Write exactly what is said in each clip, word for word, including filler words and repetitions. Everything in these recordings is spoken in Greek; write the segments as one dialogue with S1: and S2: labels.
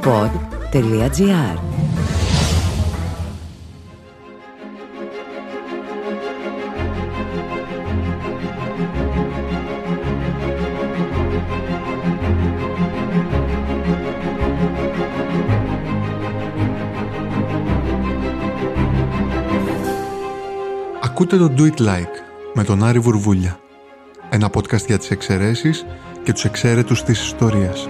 S1: pod τελεία gr.
S2: Ακούτε το Do It Like με τον Άρη Βουρβούλια. Ένα podcast για τις εξαιρέσεις και τους εξαίρετους της ιστορίας.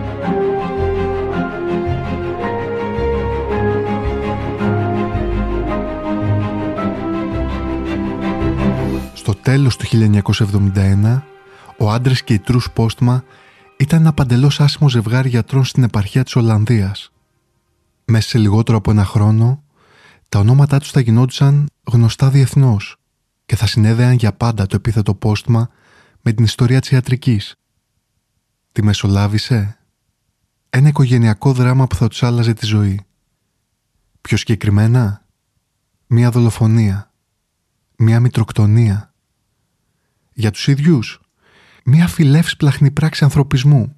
S2: Στο τέλος του χίλια εννιακόσια εβδομήντα ένα, ο άντρες και η Τρούς Πόστμα ήταν ένα παντελώς άσημο ζευγάρι γιατρών στην επαρχία της Ολλανδίας. Μέσα σε λιγότερο από ένα χρόνο, τα ονόματά τους θα γινόντουσαν γνωστά διεθνώς και θα συνέδεαν για πάντα το επίθετο Πόστμα με την ιστορία της ιατρικής. Τι μεσολάβησε? Ένα οικογενειακό δράμα που θα τους άλλαζε τη ζωή. Πιο συγκεκριμένα, μία δολοφονία, μία μητροκτονία. Για τους ίδιους, μία φιλεύσπλαχνη πράξη ανθρωπισμού.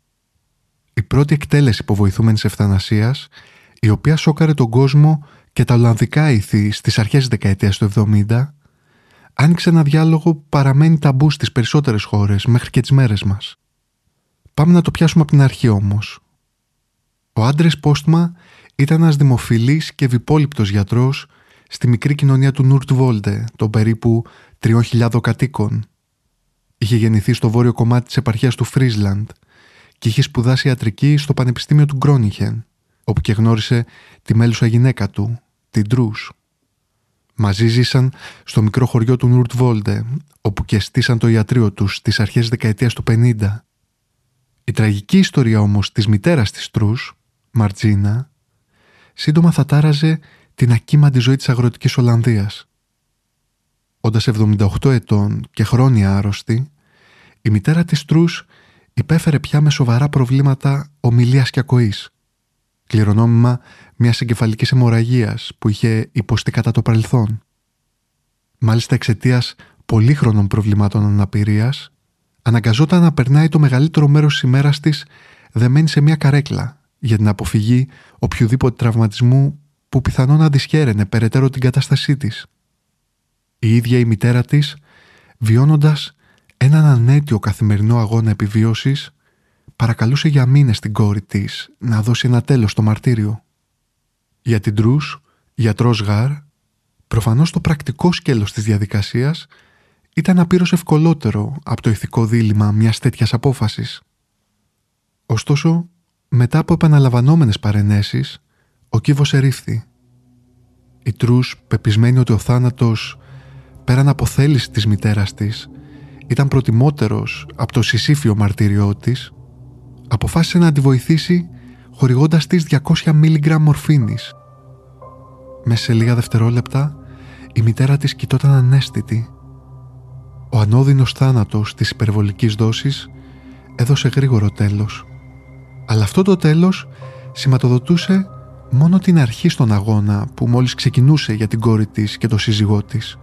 S2: Η πρώτη εκτέλεση υποβοηθούμενης ευθανασίας, η οποία σόκαρε τον κόσμο και τα ολλανδικά ήθη στις αρχές της δεκαετίας του εβδομήντα, άνοιξε ένα διάλογο που παραμένει ταμπού στις περισσότερες χώρες μέχρι και τις μέρες μας. Πάμε να το πιάσουμε από την αρχή όμως. Ο άντρες Πόστμα ήταν ένας δημοφιλής και ευυπόληπτος γιατρός στη μικρή κοινωνία του Νούρτβόλντε, των περίπου τριών χιλιάδων κατοίκων. Είχε γεννηθεί στο βόρειο κομμάτι της επαρχίας του Φρίζλαντ και είχε σπουδάσει ιατρική στο Πανεπιστήμιο του Γκρόνιχεν, όπου και γνώρισε τη μέλουσα γυναίκα του, την Τρούς. Μαζί ζήσαν στο μικρό χωριό του Νούρτβόλντε, όπου και στήσαν το ιατρείο τους στις αρχές της δεκαετίας του πενήντα. Η τραγική ιστορία όμως της μητέρας της Τρούς, Μαρτζίνα, σύντομα θα τάραζε την ακίμαντη ζωή της αγροτικής Ολλανδίας. Όντας εβδομήντα οκτώ ετών και χρόνια άρρωστη, η μητέρα της Τρούς υπέφερε πια με σοβαρά προβλήματα ομιλίας και ακοής, κληρονόμημα μιας εγκεφαλικής αιμορραγίας που είχε υποστεί κατά το παρελθόν. Μάλιστα εξαιτίας πολύχρονων προβλημάτων αναπηρίας, αναγκαζόταν να περνάει το μεγαλύτερο μέρος της ημέρας της δεμένη σε μια καρέκλα για την αποφυγή οποιοδήποτε τραυματισμού που πιθανόν να δυσχέραινε περαιτέρω την κατάστασή της. Η ίδια η μητέρα της, βιώνοντας έναν ανέτειο καθημερινό αγώνα επιβίωσης, παρακαλούσε για μήνες την κόρη της να δώσει ένα τέλος στο μαρτύριο. Για την Τρούς, γιατρός γάρ, προφανώς το πρακτικό σκέλος της διαδικασίας ήταν απείρως ευκολότερο από το ηθικό δίλημμα μιας τέτοιας απόφασης. Ωστόσο, μετά από επαναλαμβανόμενες παρενέσεις, ο κύβος ερήφθη. Η Τρούς, πεπισμένη ότι ο θάνατος, πέραν από θέληση της μητέρας της, ήταν προτιμότερος από το συσήφιο μαρτύριό της, αποφάσισε να τη βοηθήσει χορηγώντας της διακόσια μιλιγκράμμ μορφίνης. Μέσα σε λίγα δευτερόλεπτα η μητέρα της κοιτόταν αναίσθητη. Ο ανώδυνος θάνατος της υπερβολικής δόσης έδωσε γρήγορο τέλος. Αλλά αυτό το τέλος σηματοδοτούσε μόνο την αρχή στον αγώνα που μόλις ξεκινούσε για την κόρη της και το σύζυγό της.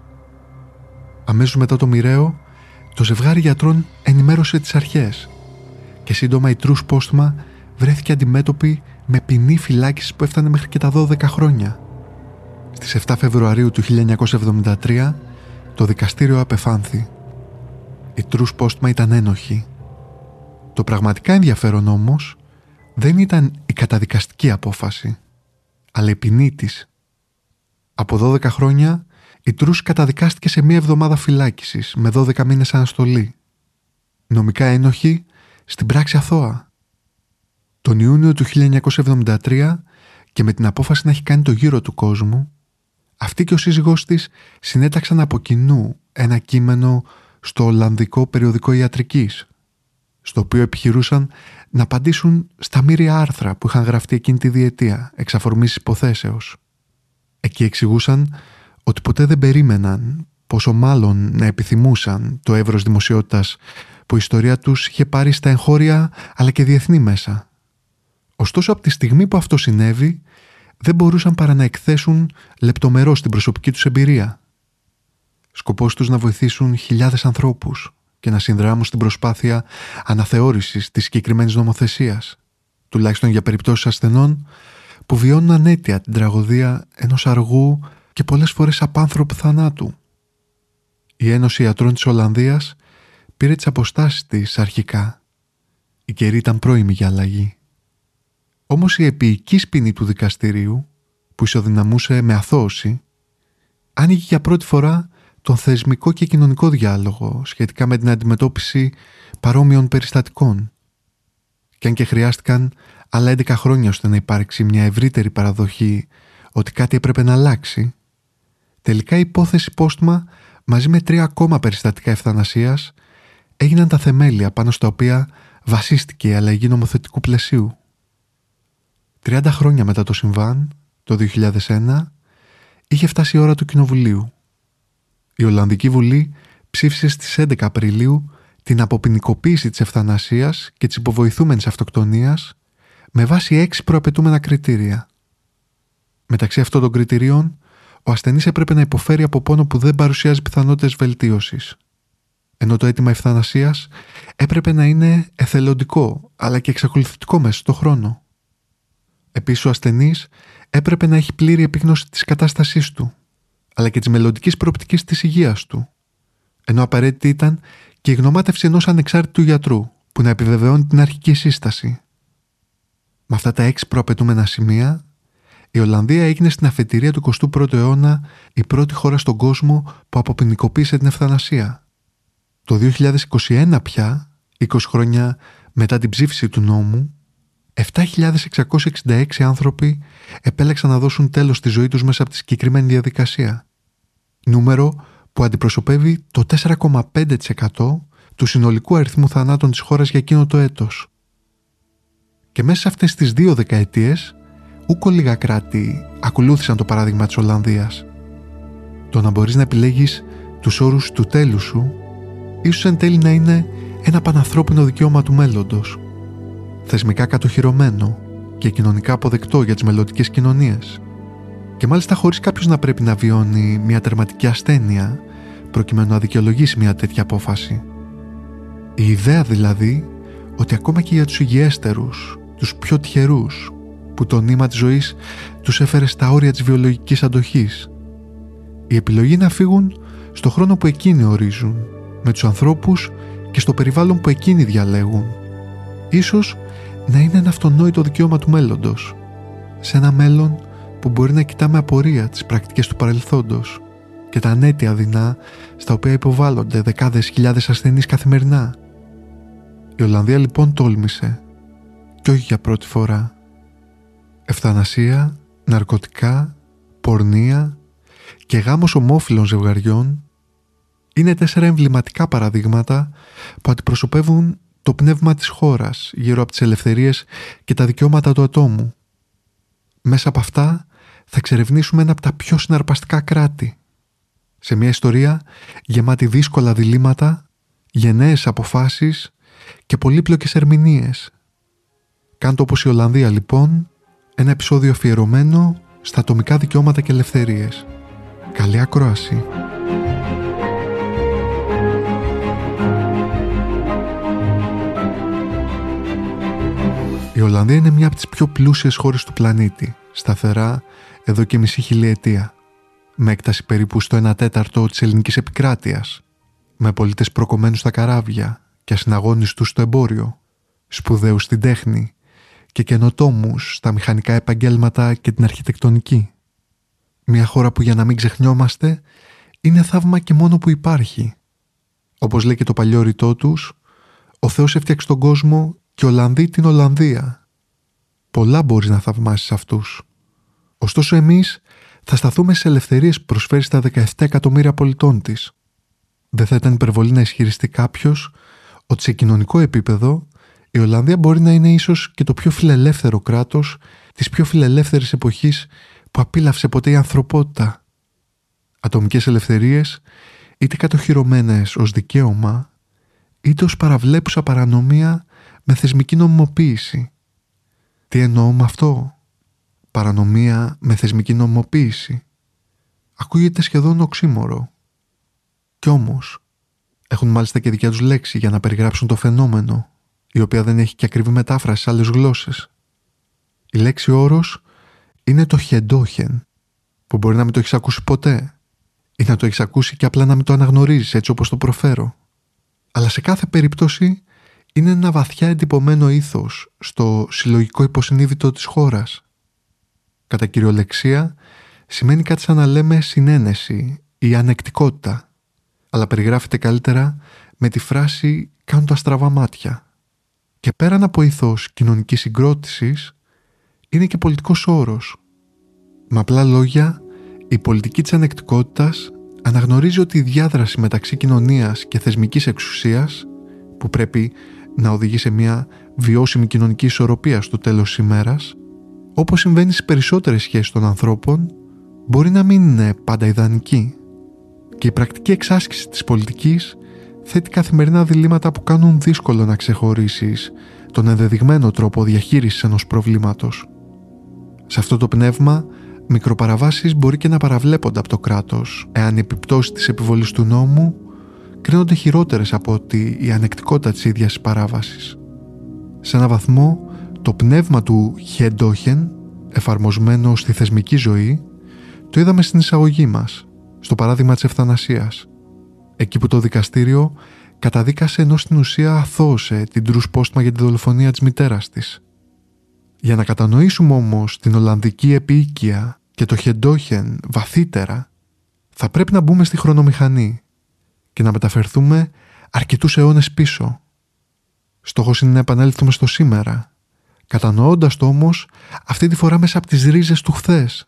S2: Αμέσως μετά το μοιραίο, το ζευγάρι γιατρών ενημέρωσε τις αρχές και σύντομα η Τρούς Πόστμα βρέθηκε αντιμέτωπη με ποινή φυλάκισης που έφτανε μέχρι και τα δώδεκα χρόνια. Στις επτά Φεβρουαρίου του χίλια εννιακόσια εβδομήντα τρία το δικαστήριο απεφάνθη. Η Τρούς Πόστμα ήταν ένοχη. Το πραγματικά ενδιαφέρον όμως δεν ήταν η καταδικαστική απόφαση, αλλά η ποινή της. Από δώδεκα χρόνια η Τρούς καταδικάστηκε σε μία εβδομάδα φυλάκισης με δώδεκα μήνες αναστολή. Νομικά ένοχη, στην πράξη αθώα. Τον Ιούνιο του χίλια εννιακόσια εβδομήντα τρία και με την απόφαση να έχει κάνει το γύρο του κόσμου, αυτή και ο σύζυγός της συνέταξαν από κοινού ένα κείμενο στο Ολλανδικό Περιοδικό Ιατρικής, στο οποίο επιχειρούσαν να απαντήσουν στα μοίρια άρθρα που είχαν γραφτεί εκείνη τη διετία εξ αφορμής υποθέσεως. Εκεί εξηγούσαν ότι ποτέ δεν περίμεναν, πόσο μάλλον να επιθυμούσαν το εύρος δημοσιότητας που η ιστορία τους είχε πάρει στα εγχώρια αλλά και διεθνή μέσα. Ωστόσο, από τη στιγμή που αυτό συνέβη, δεν μπορούσαν παρά να εκθέσουν λεπτομερώς την προσωπική τους εμπειρία. Σκοπός τους να βοηθήσουν χιλιάδες ανθρώπους και να συνδράμουν στην προσπάθεια αναθεώρησης της συγκεκριμένης νομοθεσίας. τουλάχιστον για περιπτώσεις ασθενών που βιώνουν ανέτεια την τραγωδία ενός αργού και πολλές φορές απάνθρωπου θανάτου. Η Ένωση Ιατρών της Ολλανδίας πήρε τις αποστάσεις της αρχικά. Η καιρή ήταν πρόημη για αλλαγή. Όμως η επίοικης ποινή του δικαστηρίου, που ισοδυναμούσε με αθώωση, άνοιγε για πρώτη φορά τον θεσμικό και κοινωνικό διάλογο σχετικά με την αντιμετώπιση παρόμοιων περιστατικών. Και αν και χρειάστηκαν άλλα έντεκα χρόνια ώστε να υπάρξει μια ευρύτερη παραδοχή ότι κάτι έπρεπε να αλλάξει, τελικά η υπόθεση Πόστμα μαζί με τρία ακόμα περιστατικά ευθανασίας έγιναν τα θεμέλια πάνω στα οποία βασίστηκε η αλλαγή νομοθετικού πλαισίου. τριάντα χρόνια μετά το συμβάν, το δύο χιλιάδες ένα, είχε φτάσει η ώρα του Κοινοβουλίου. Η Ολλανδική Βουλή ψήφισε στις έντεκα Απριλίου την αποποινικοποίηση της ευθανασίας και της υποβοηθούμενης αυτοκτονίας με βάση έξι προαπαιτούμενα κριτήρια. Μεταξύ αυτών των κριτηρίων, ο ασθενής έπρεπε να υποφέρει από πόνο που δεν παρουσιάζει πιθανότητες βελτίωσης, ενώ το αίτημα ευθανασίας έπρεπε να είναι εθελοντικό αλλά και εξακολουθητικό μέσα στο χρόνο. Επίσης, ο ασθενής έπρεπε να έχει πλήρη επίγνωση της κατάστασής του, αλλά και της μελλοντικής προοπτικής της υγείας του, ενώ απαραίτητη ήταν και η γνωμάτευση ενός ανεξάρτητου γιατρού που να επιβεβαιώνει την αρχική σύσταση. Με αυτά τα έξι προαπαιτούμενα σημεία, η Ολλανδία έγινε στην αφετηρία του εικοστού πρώτου αιώνα η πρώτη χώρα στον κόσμο που αποποινικοποίησε την ευθανασία. Το δύο χιλιάδες είκοσι ένα πια, είκοσι χρόνια μετά την ψήφιση του νόμου, επτά χιλιάδες εξακόσιοι εξήντα έξι άνθρωποι επέλεξαν να δώσουν τέλος στη ζωή τους μέσα από τη συγκεκριμένη διαδικασία. Νούμερο που αντιπροσωπεύει το τέσσερα κόμμα πέντε τοις εκατό του συνολικού αριθμού θανάτων της χώρας για εκείνο το έτος. Και μέσα σε αυτές τις δύο δεκαετίες, ούκο λίγα κράτη ακολούθησαν το παράδειγμα της Ολλανδίας. Το να μπορείς να επιλέγεις τους όρους του τέλους σου, ίσως εν τέλει να είναι ένα πανανθρώπινο δικαίωμα του μέλλοντος, θεσμικά κατοχυρωμένο και κοινωνικά αποδεκτό για τις μελλοντικές κοινωνίες. Και μάλιστα χωρίς κάποιος να πρέπει να βιώνει μια τερματική ασθένεια προκειμένου να δικαιολογήσει μια τέτοια απόφαση. Η ιδέα δηλαδή ότι ακόμα και για τους υγιέστερους, τους πιο τυχερούς, που το νήμα της ζωής τους έφερε στα όρια της βιολογικής αντοχής, η επιλογή να φύγουν στο χρόνο που εκείνοι ορίζουν, με τους ανθρώπους και στο περιβάλλον που εκείνοι διαλέγουν, ίσως να είναι ένα αυτονόητο δικαίωμα του μέλλοντος, σε ένα μέλλον που μπορεί να κοιτά με απορία τις πρακτικές του παρελθόντος και τα ανέτεια δεινά στα οποία υποβάλλονται δεκάδες χιλιάδες ασθενείς καθημερινά. Η Ολλανδία λοιπόν τόλμησε, και όχι για πρώτη φορά. Ευθανασία, ναρκωτικά, πορνεία και γάμος ομόφυλων ζευγαριών είναι τέσσερα εμβληματικά παραδείγματα που αντιπροσωπεύουν το πνεύμα της χώρας γύρω από τις ελευθερίες και τα δικαιώματα του ατόμου. Μέσα από αυτά θα εξερευνήσουμε ένα από τα πιο συναρπαστικά κράτη, σε μια ιστορία γεμάτη δύσκολα διλήμματα, γενναίες αποφάσεις και πολύπλοκες ερμηνείες. Κάντε όπως η Ολλανδία λοιπόν, ένα επεισόδιο αφιερωμένο στα ατομικά δικαιώματα και ελευθερίες. Καλή ακρόαση! Η Ολλανδία είναι μια από τις πιο πλούσιες χώρες του πλανήτη, σταθερά εδώ και μισή χιλιετία, με έκταση περίπου στο ένα τέταρτο της ελληνικής επικράτειας, με πολίτες προκομμένους στα καράβια και ασυναγώνιστους στο εμπόριο, σπουδαίους στην τέχνη και καινοτόμους στα μηχανικά επαγγέλματα και την αρχιτεκτονική. Μια χώρα που, για να μην ξεχνιόμαστε, είναι θαύμα και μόνο που υπάρχει. Όπως λέει και το παλιό ρητό τους, ο Θεός έφτιαξε τον κόσμο και Ολλανδοί την Ολλανδία. Πολλά μπορείς να θαυμάσεις αυτούς. Ωστόσο εμείς θα σταθούμε στις ελευθερίες που προσφέρει στα δεκαεπτά εκατομμύρια πολιτών της. Δεν θα ήταν υπερβολή να ισχυριστεί κάποιος ότι σε κοινωνικό επίπεδο η Ολλανδία μπορεί να είναι ίσως και το πιο φιλελεύθερο κράτος της πιο φιλελεύθερης εποχής που απίλαυσε ποτέ η ανθρωπότητα. Ατομικές ελευθερίες, είτε κατοχυρωμένες ως δικαίωμα, είτε ως παραβλέπουσα παρανομία με θεσμική νομιμοποίηση. Τι εννοώ με αυτό? Παρανομία με θεσμική νομιμοποίηση. Ακούγεται σχεδόν οξύμορο. Κι όμως, έχουν μάλιστα και δικιά τους λέξη για να περιγράψουν το φαινόμενο, η οποία δεν έχει και ακριβή μετάφραση σε άλλες γλώσσες. λέξη όρος είναι το χεντόχεν, που μπορεί να μην το έχεις ακούσει ποτέ ή να το έχεις ακούσει και απλά να μην το αναγνωρίζεις έτσι όπως το προφέρω. Αλλά σε κάθε περίπτωση είναι ένα βαθιά εντυπωμένο ήθος στο συλλογικό υποσυνείδητο της χώρας. Κατά κυριολεξία σημαίνει κάτι σαν να λέμε συνένεση ή ανεκτικότητα, αλλά περιγράφεται καλύτερα με τη φράση «κάνουν τα στραβά μάτια». Και πέραν από ήθος κοινωνικής συγκρότησης, είναι και πολιτικός όρος. Με απλά λόγια, η πολιτική της ανεκτικότητας αναγνωρίζει ότι η διάδραση μεταξύ κοινωνίας και θεσμικής εξουσίας, που πρέπει να οδηγεί σε μια βιώσιμη κοινωνική ισορροπία στο τέλος της ημέρας, όπως συμβαίνει στις περισσότερες σχέσεις των ανθρώπων, μπορεί να μην είναι πάντα ιδανική. Και η πρακτική εξάσκηση της πολιτικής θέτει καθημερινά διλήμματα που κάνουν δύσκολο να ξεχωρίσεις τον ενδεδειγμένο τρόπο διαχείρισης ενός προβλήματος. Σε αυτό το πνεύμα, μικροπαραβάσεις μπορεί και να παραβλέπονται από το κράτος, εάν οι επιπτώσεις της επιβολής του νόμου κρίνονται χειρότερες από ότι η ανεκτικότητα της ίδιας της παράβασης. Σε έναν βαθμό, το πνεύμα του χεντόχεν, εφαρμοσμένο στη θεσμική ζωή, το είδαμε στην εισαγωγή μας, στο παράδειγμα της ευθανασίας. Εκεί που το δικαστήριο καταδίκασε ενώ στην ουσία αθώωσε την Τρούς Πόστμα για τη δολοφονία της μητέρας της. Για να κατανοήσουμε όμως την Ολλανδική επίοικια και το χεντόχεν βαθύτερα, θα πρέπει να μπούμε στη χρονομηχανή και να μεταφερθούμε αρκετούς αιώνες πίσω. Στόχος είναι να επανέλθουμε στο σήμερα, κατανοώντας το όμως αυτή τη φορά μέσα από τις ρίζες του χθες.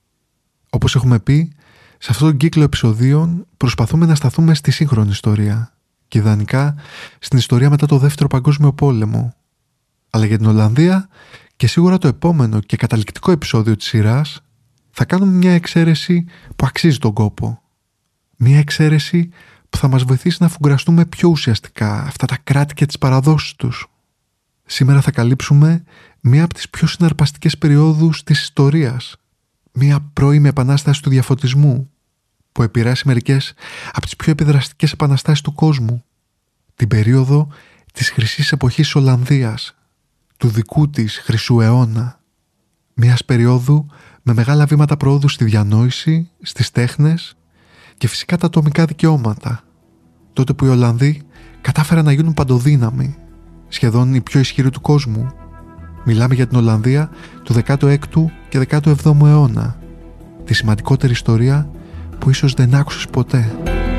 S2: Όπως έχουμε πει, σε αυτόν τον κύκλο επεισοδίων προσπαθούμε να σταθούμε στη σύγχρονη ιστορία και ιδανικά στην ιστορία μετά το Δεύτερο Παγκόσμιο Πόλεμο. Αλλά για την Ολλανδία και σίγουρα το επόμενο και καταληκτικό επεισόδιο της σειράς θα κάνουμε μια εξαίρεση που αξίζει τον κόπο. Μια εξαίρεση που θα μας βοηθήσει να φουγκραστούμε πιο ουσιαστικά αυτά τα κράτη και τις παραδόσεις τους. Σήμερα θα καλύψουμε μία από τις πιο συναρπαστικές περιόδους της ιστορίας, μία πρώιμη επανάσταση του διαφωτισμού που επηρέασε μερικές από τις πιο επιδραστικές επαναστάσεις του κόσμου, την περίοδο της χρυσής εποχής της Ολλανδίας, του δικού της χρυσού αιώνα, μιας περίοδου με μεγάλα βήματα προόδου στη διανόηση, στις τέχνες και φυσικά τα ατομικά δικαιώματα, τότε που οι Ολλανδοί κατάφεραν να γίνουν παντοδύναμοι, σχεδόν οι πιο ισχυροί του κόσμου. Μιλάμε για την Ολλανδία του δέκατου έκτου και δέκατου εβδόμου αιώνα, τη σημαντικότερη ιστορία που ίσως δεν άκουσες ποτέ.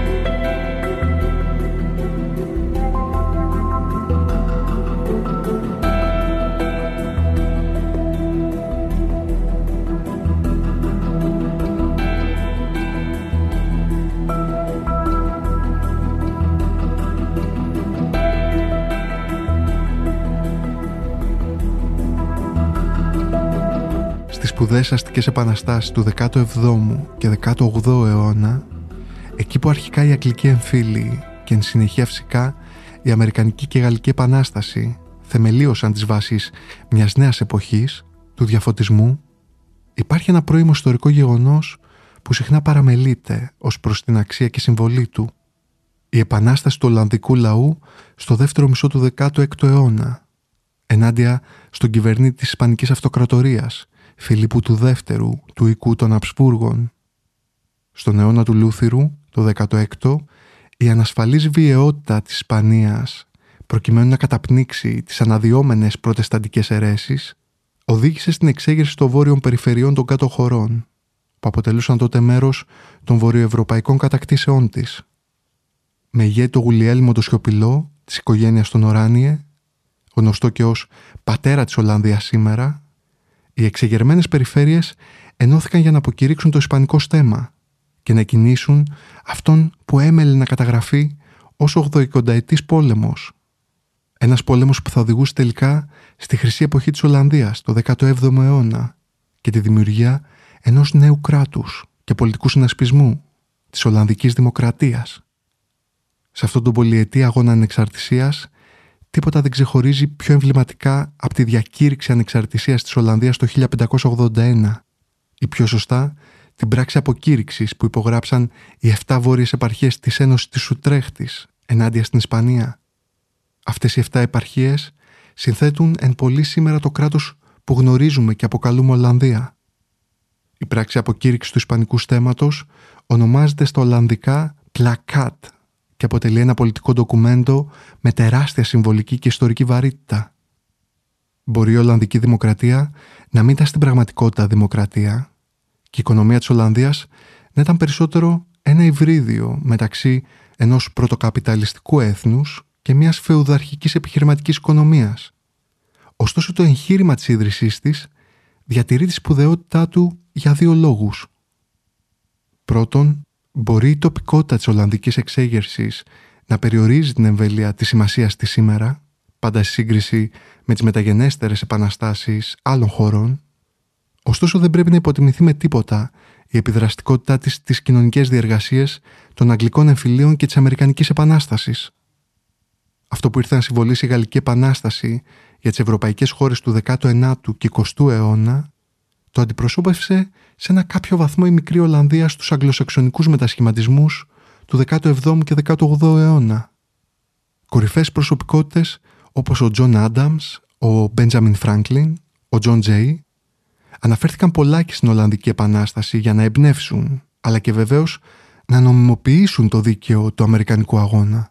S2: Στις σπουδαίες αστικές επαναστάσεις του δέκατου εβδόμου και δέκατου ογδόου αιώνα, εκεί που αρχικά η Αγγλική εμφύλη και εν συνεχεία φυσικά η Αμερικανική και Γαλλική Επανάσταση θεμελίωσαν τις βάσεις μιας νέας εποχής, του διαφωτισμού, υπάρχει ένα πρώιμο ιστορικό γεγονός που συχνά παραμελείται ως προς την αξία και συμβολή του. Η επανάσταση του Ολλανδικού λαού στο δεύτερο μισό του δέκατου έκτου αιώνα, ενάντια στον κυβερνήτη της Ισπανικής Αυτοκρατορίας, Φιλίππου του Δεύτερου, του οικού των Αψπούργων. Στον αιώνα του Λούθυρου, το δέκατο έκτο, η ανασφαλής βιαιότητα της Ισπανίας, προκειμένου να καταπνίξει τις αναδυόμενες προτεσταντικές αιρέσεις, οδήγησε στην εξέγερση των βόρειων περιφερειών των κάτω χωρών, που αποτελούσαν τότε μέρος των βορειοευρωπαϊκών κατακτήσεών της. Με ηγέτη το Γουλιέλμο το Σιωπηλό, της οικογένειας των Οράνιε, γνωστό και ως πατέρα της Ολλανδίας σήμερα, οι εξεγερμένες περιφέρειες ενώθηκαν για να αποκηρύξουν το ισπανικό στέμμα και να κινήσουν αυτόν που έμελε να καταγραφεί ως ογδοηκονταετής πόλεμος. Ένας πόλεμος που θα οδηγούσε τελικά στη χρυσή εποχή της Ολλανδίας, το δέκατο έβδομο αιώνα, και τη δημιουργία ενός νέου κράτους και πολιτικού συνασπισμού, της Ολλανδικής Δημοκρατίας. Σε αυτόν τον πολυετή αγώνα ανεξαρτησίας, τίποτα δεν ξεχωρίζει πιο εμβληματικά από τη διακήρυξη ανεξαρτησίας της Ολλανδίας το χίλια πεντακόσια ογδόντα ένα, ή πιο σωστά την πράξη αποκήρυξης που υπογράψαν οι εφτά βόρειες επαρχίες της Ένωσης της Ουτρέχτης ενάντια στην Ισπανία. Αυτές οι εφτά επαρχίες συνθέτουν εν πολύ σήμερα το κράτος που γνωρίζουμε και αποκαλούμε Ολλανδία. Η πράξη αποκήρυξης του ισπανικού στέμματος ονομάζεται στα Ολλανδικά πλακάτ και αποτελεί ένα πολιτικό ντοκουμέντο με τεράστια συμβολική και ιστορική βαρύτητα. Μπορεί η Ολλανδική Δημοκρατία να μην ήταν στην πραγματικότητα δημοκρατία και η οικονομία της Ολλανδίας να ήταν περισσότερο ένα υβρίδιο μεταξύ ενός πρωτοκαπιταλιστικού έθνους και μιας φεουδαρχικής επιχειρηματικής οικονομίας. Ωστόσο το εγχείρημα της ίδρυσής της διατηρεί τη σπουδαιότητά του για δύο λόγους. Πρώτον, μπορεί η τοπικότητα της Ολλανδικής εξέγερσης να περιορίζει την εμβέλεια της σημασίας της σήμερα, πάντα σε σύγκριση με τις μεταγενέστερες επαναστάσεις άλλων χωρών. Ωστόσο δεν πρέπει να υποτιμηθεί με τίποτα η επιδραστικότητά της στις κοινωνικές διεργασίες των Αγγλικών εμφυλίων και της Αμερικανικής Επανάστασης. Αυτό που ήρθε να συμβολήσει η Γαλλική Επανάσταση για τις ευρωπαϊκές χώρες του δέκατου ενάτου και εικοστού αιώνα, το αντιπροσώπευσε σε ένα κάποιο βαθμό η μικρή Ολλανδία στους αγγλοσαξονικούς μετασχηματισμούς του δέκατου εβδόμου και δέκατου ογδόου αιώνα. Κορυφαίες προσωπικότητες όπως ο Τζον Άνταμς, ο Μπέντζαμιν Φράνκλιν, ο Τζον Τζέι αναφέρθηκαν πολλάκι στην Ολλανδική Επανάσταση για να εμπνεύσουν, αλλά και βεβαίως να νομιμοποιήσουν το δίκαιο του Αμερικανικού αγώνα.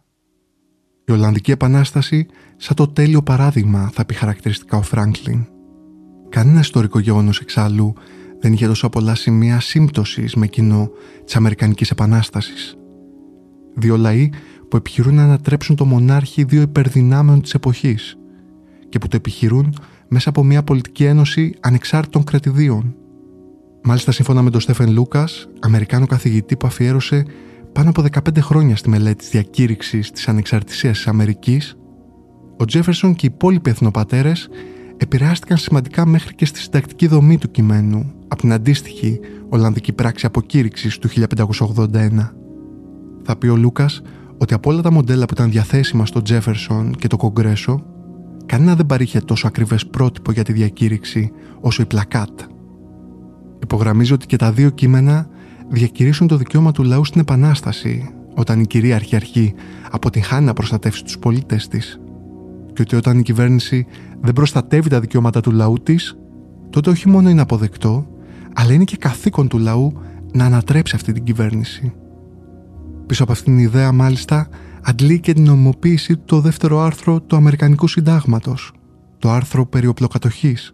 S2: Η Ολλανδική Επανάσταση, σαν το τέλειο παράδειγμα, θα πει χαρακτηριστικά ο Φράνκλιν. Κανένα ιστορικό γεγονός εξάλλου δεν είχε τόσο πολλά σημεία σύμπτωσης με κοινό της Αμερικανικής Επανάστασης. Δύο λαοί που επιχειρούν να ανατρέψουν το μονάρχη δύο υπερδυνάμεων της εποχής και που το επιχειρούν μέσα από μια πολιτική ένωση ανεξάρτητων κρατηδίων. Μάλιστα, σύμφωνα με τον Στέφεν Λούκας, Αμερικάνο καθηγητή που αφιέρωσε πάνω από δεκαπέντε χρόνια στη μελέτη της διακήρυξης της ανεξαρτησίας της Αμερικής, ο Τζέφερσον και οι υπόλοιποι εθνοπατέρες επηρεάστηκαν σημαντικά μέχρι και στη συντακτική δομή του κειμένου από την αντίστοιχη Ολλανδική πράξη αποκήρυξης του χίλια πεντακόσια ογδόντα ένα. Θα πει ο Λούκας ότι από όλα τα μοντέλα που ήταν διαθέσιμα στο Τζέφερσον και το Κογκρέσο, κανένα δεν παρήχε τόσο ακριβές πρότυπο για τη διακήρυξη όσο η πλακάτ. Υπογραμμίζει ότι και τα δύο κείμενα διακηρύσσουν το δικαίωμα του λαού στην Επανάσταση, όταν η κυρίαρχη αρχή αποτυγχάνει να προστατεύσει τους πολίτες της, και ότι όταν η κυβέρνηση δεν προστατεύει τα δικαιώματα του λαού της, τότε όχι μόνο είναι αποδεκτό, αλλά είναι και καθήκον του λαού να ανατρέψει αυτή την κυβέρνηση. Πίσω από αυτήν την ιδέα, μάλιστα, αντλεί και την νομιμοποίησή του το δεύτερο άρθρο του Αμερικανικού Συντάγματος, το άρθρο περί οπλοκατοχής.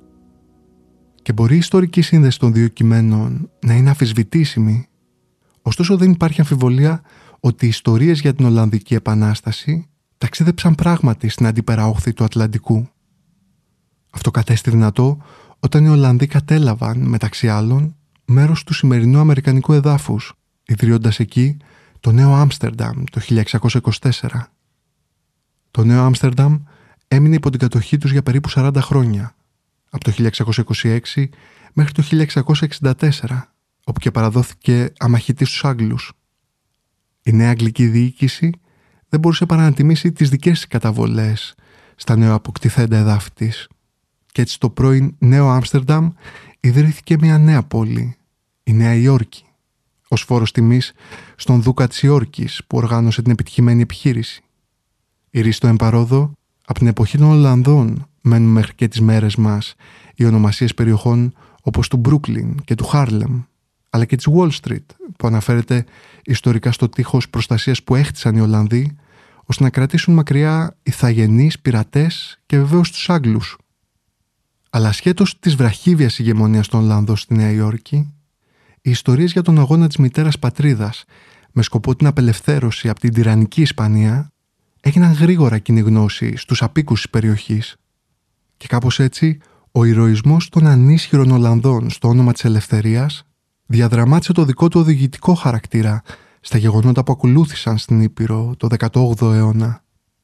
S2: Και μπορεί η ιστορική σύνδεση των δύο κειμένων να είναι αμφισβητήσιμη, ωστόσο δεν υπάρχει αμφιβολία ότι οι ιστορίες για την Ολλανδική Επανάσταση ταξίδεψαν πράγματι στην αντίπερα όχθη του Ατλαντικού. Αυτό κατέστη δυνατό όταν οι Ολλανδοί κατέλαβαν, μεταξύ άλλων, μέρος του σημερινού Αμερικανικού εδάφους, ιδρύοντας εκεί το Νέο Άμστερνταμ το χίλια εξακόσια είκοσι τέσσερα. Το Νέο Άμστερνταμ έμεινε υπό την κατοχή τους για περίπου σαράντα χρόνια, από το χίλια εξακόσια είκοσι έξι μέχρι το χίλια εξακόσια εξήντα τέσσερα, όπου και παραδόθηκε αμαχητή στους Άγγλους. Η νέα αγγλική διοίκηση δεν μπορούσε παρά να τιμήσει τις δικές της καταβολές στα νεοαποκτηθέντα εδάφη της. Και έτσι στο πρώην Νέο Άμστερνταμ ιδρύθηκε μια νέα πόλη, η Νέα Υόρκη, ως φόρος τιμής στον Δούκα της Υόρκης που οργάνωσε την επιτυχημένη επιχείρηση. Η ρίση στο εμπαρόδο, από την εποχή των Ολλανδών μένουν μέχρι και τις μέρες μας οι ονομασίες περιοχών όπως του Μπρούκλιν και του Χάρλεμ, αλλά και της Wall Street, που αναφέρεται ιστορικά στο τείχος προστασίας που έχτισαν οι Ολλανδοί ώστε να κρατήσουν μακριά ηθαγενείς, πειρατές και βεβαίως τους Άγγλους. Αλλά ασχέτως της βραχίβιας ηγεμονίας των Ολλανδών στη Νέα Υόρκη, οι ιστορίες για τον αγώνα της μητέρας πατρίδας με σκοπό την απελευθέρωση από την τυραννική Ισπανία έγιναν γρήγορα κοινή γνώση στους απίκους της περιοχής. Και κάπως έτσι, ο ηρωισμός των ανίσχυρων Ολλανδών στο όνομα της ελευθερίας διαδραμάτισε το δικό του οδηγητικό χαρακτήρα στα γεγονότα που ακολούθησαν στην Ήπειρο το δεκαόγδοο αιώνα.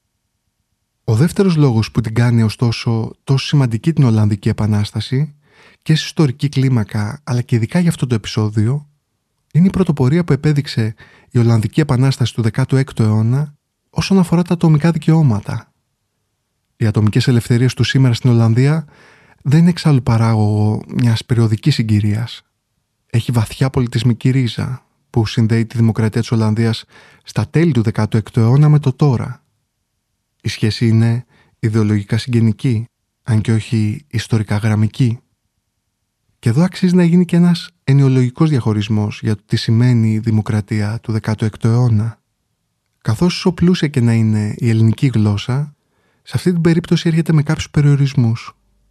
S2: Ο δεύτερος λόγος που την κάνει ωστόσο τόσο σημαντική την Ολλανδική Επανάσταση και σε ιστορική κλίμακα αλλά και ειδικά για αυτό το επεισόδιο είναι η πρωτοπορία που επέδειξε η Ολλανδική Επανάσταση του δέκατου έκτου αιώνα όσον αφορά τα ατομικά δικαιώματα. Οι ατομικές ελευθερίες του σήμερα στην Ολλανδία δεν είναι εξάλλου παράγωγο μιας περιοδικής συγκυρίας. Έχει βαθιά πολιτισμική ρίζα που συνδέει τη δημοκρατία της Ολλανδίας στα τέλη του δέκατου έκτου αιώνα με το τώρα. Η σχέση είναι ιδεολογικά συγγενική, αν και όχι ιστορικά γραμμική. Και εδώ αξίζει να γίνει και ένας ενοιολογικός διαχωρισμός για το τι σημαίνει η δημοκρατία του δέκατου έκτου αιώνα. Καθώς όσο πλούσια και να είναι η ελληνική γλώσσα, σε αυτή την περίπτωση έρχεται με κάποιους περιορισμούς.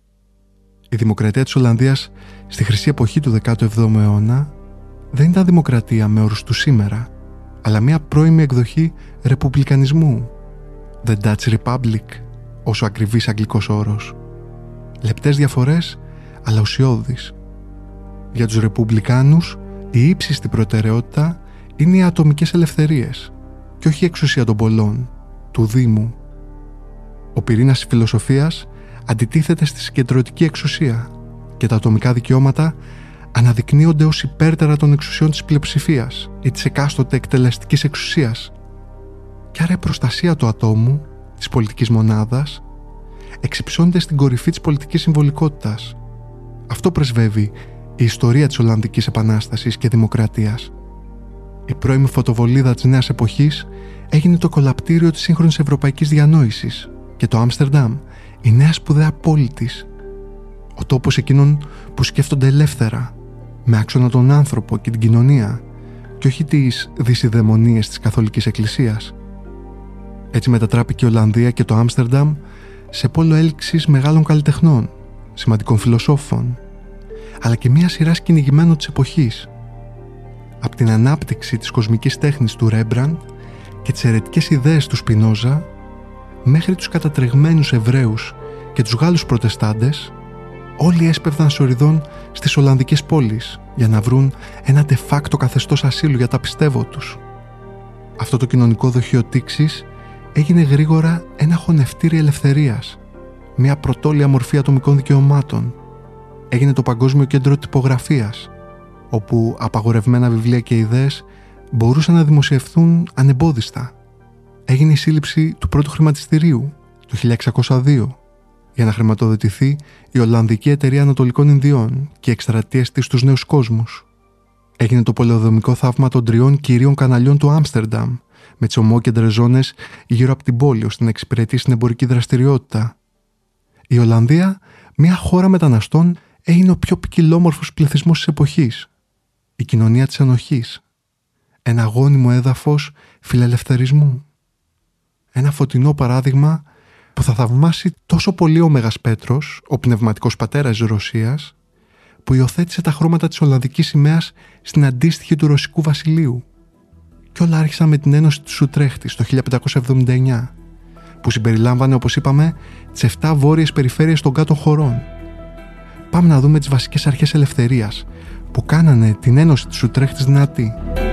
S2: Η δημοκρατία της Ολλανδίας στη χρυσή εποχή του δέκατου εβδόμου αιώνα δεν ήταν δημοκρατία με όρους του σήμερα, αλλά μια πρώιμη εκδοχή ρεπουμπλικανισμού. The Dutch Republic, όσο ακριβής αγγλικός όρος. Λεπτές διαφορές, αλλά ουσιώδεις. Για τους ρεπουμπλικάνους, η ύψιστη προτεραιότητα είναι οι ατομικές ελευθερίες και όχι η εξουσία των πολλών, του Δήμου. Ο πυρήνας της φιλοσοφίας αντιτίθεται στη συγκεντρωτική εξουσία και τα ατομικά δικαιώματα αναδεικνύονται ως υπέρτερα των εξουσιών της πλειοψηφίας ή της εκάστοτε εκτελεστικής εξουσίας. Και άρα η προστασία του ατόμου, της πολιτικής μονάδας, εξυψώνεται στην κορυφή της πολιτικής συμβολικότητας. Αυτό πρεσβεύει η ιστορία της Ολλανδικής Επανάστασης και Δημοκρατίας. Η πρώιμη φωτοβολίδα της νέας εποχής έγινε το κολαπτήριο της σύγχρονης ευρωπαϊκής διανόησης και το Άμστερνταμ, η νέα σπουδαία πόλη της. Ο τόπος εκείνων που σκέφτονται ελεύθερα, με άξονα τον άνθρωπο και την κοινωνία και όχι τις δυσιδαιμονίες της Καθολικής Εκκλησίας. Έτσι μετατράπηκε η Ολλανδία και το Άμστερνταμ σε πόλο έλξης μεγάλων καλλιτεχνών, σημαντικών φιλοσόφων, αλλά και μια σειρά κυνηγημένων της εποχής. Από την ανάπτυξη της κοσμικής τέχνης του Ρέμπραντ και τις αιρετικές ιδέες του Σπινόζα, μέχρι τους κατατρεγμένους Εβραίους και τους Γάλλους Προτεστάντες, όλοι έσπευδαν σοριδών στις Ολλανδικές πόλεις για να βρουν ένα de facto καθεστώς ασύλου για τα πιστεύω τους. Αυτό το κοινωνικό δοχείο τήξης έγινε γρήγορα ένα χωνευτήρι ελευθερίας, μια πρωτόλια μορφή ατομικών δικαιωμάτων. Έγινε το Παγκόσμιο Κέντρο Τυπογραφίας, όπου απαγορευμένα βιβλία και ιδέες μπορούσαν να δημοσιευθούν ανεμπόδιστα. Έγινε η σύλληψη του πρώτου χρηματιστηρίου το χίλια εξακόσια δύο για να χρηματοδοτηθεί η Ολλανδική Εταιρεία Ανατολικών Ινδιών και οι εκστρατείες της στους νέους κόσμους. Έγινε το πολεοδομικό θαύμα των τριών κυρίων καναλιών του Άμστερνταμ, με τις ομόκεντρες ζώνες γύρω από την πόλη ώστε να εξυπηρετήσει την εμπορική δραστηριότητα. Η Ολλανδία, μια χώρα μεταναστών, έγινε ο πιο ποικιλόμορφος πληθυσμός της εποχής. Η κοινωνία της ενοχής. Ένα γόνιμο έδαφος φιλελευθερισμού. Ένα φωτεινό παράδειγμα που θα θαυμάσει τόσο πολύ ο Μέγας Πέτρος, ο πνευματικός πατέρας της Ρωσίας, που υιοθέτησε τα χρώματα της Ολλανδικής σημαίας στην αντίστοιχη του Ρωσικού Βασιλείου. Και όλα άρχισαν με την Ένωση της Ουτρέχτης το χίλια πεντακόσια εβδομήντα εννιά, που συμπεριλάμβανε, όπως είπαμε, τις επτά βόρειες περιφέρειες των κάτω χωρών. Πάμε να δούμε τις βασικές αρχές ελευθερίας που κάνανε την Ένωση της Ουτρέχτης δυνατή.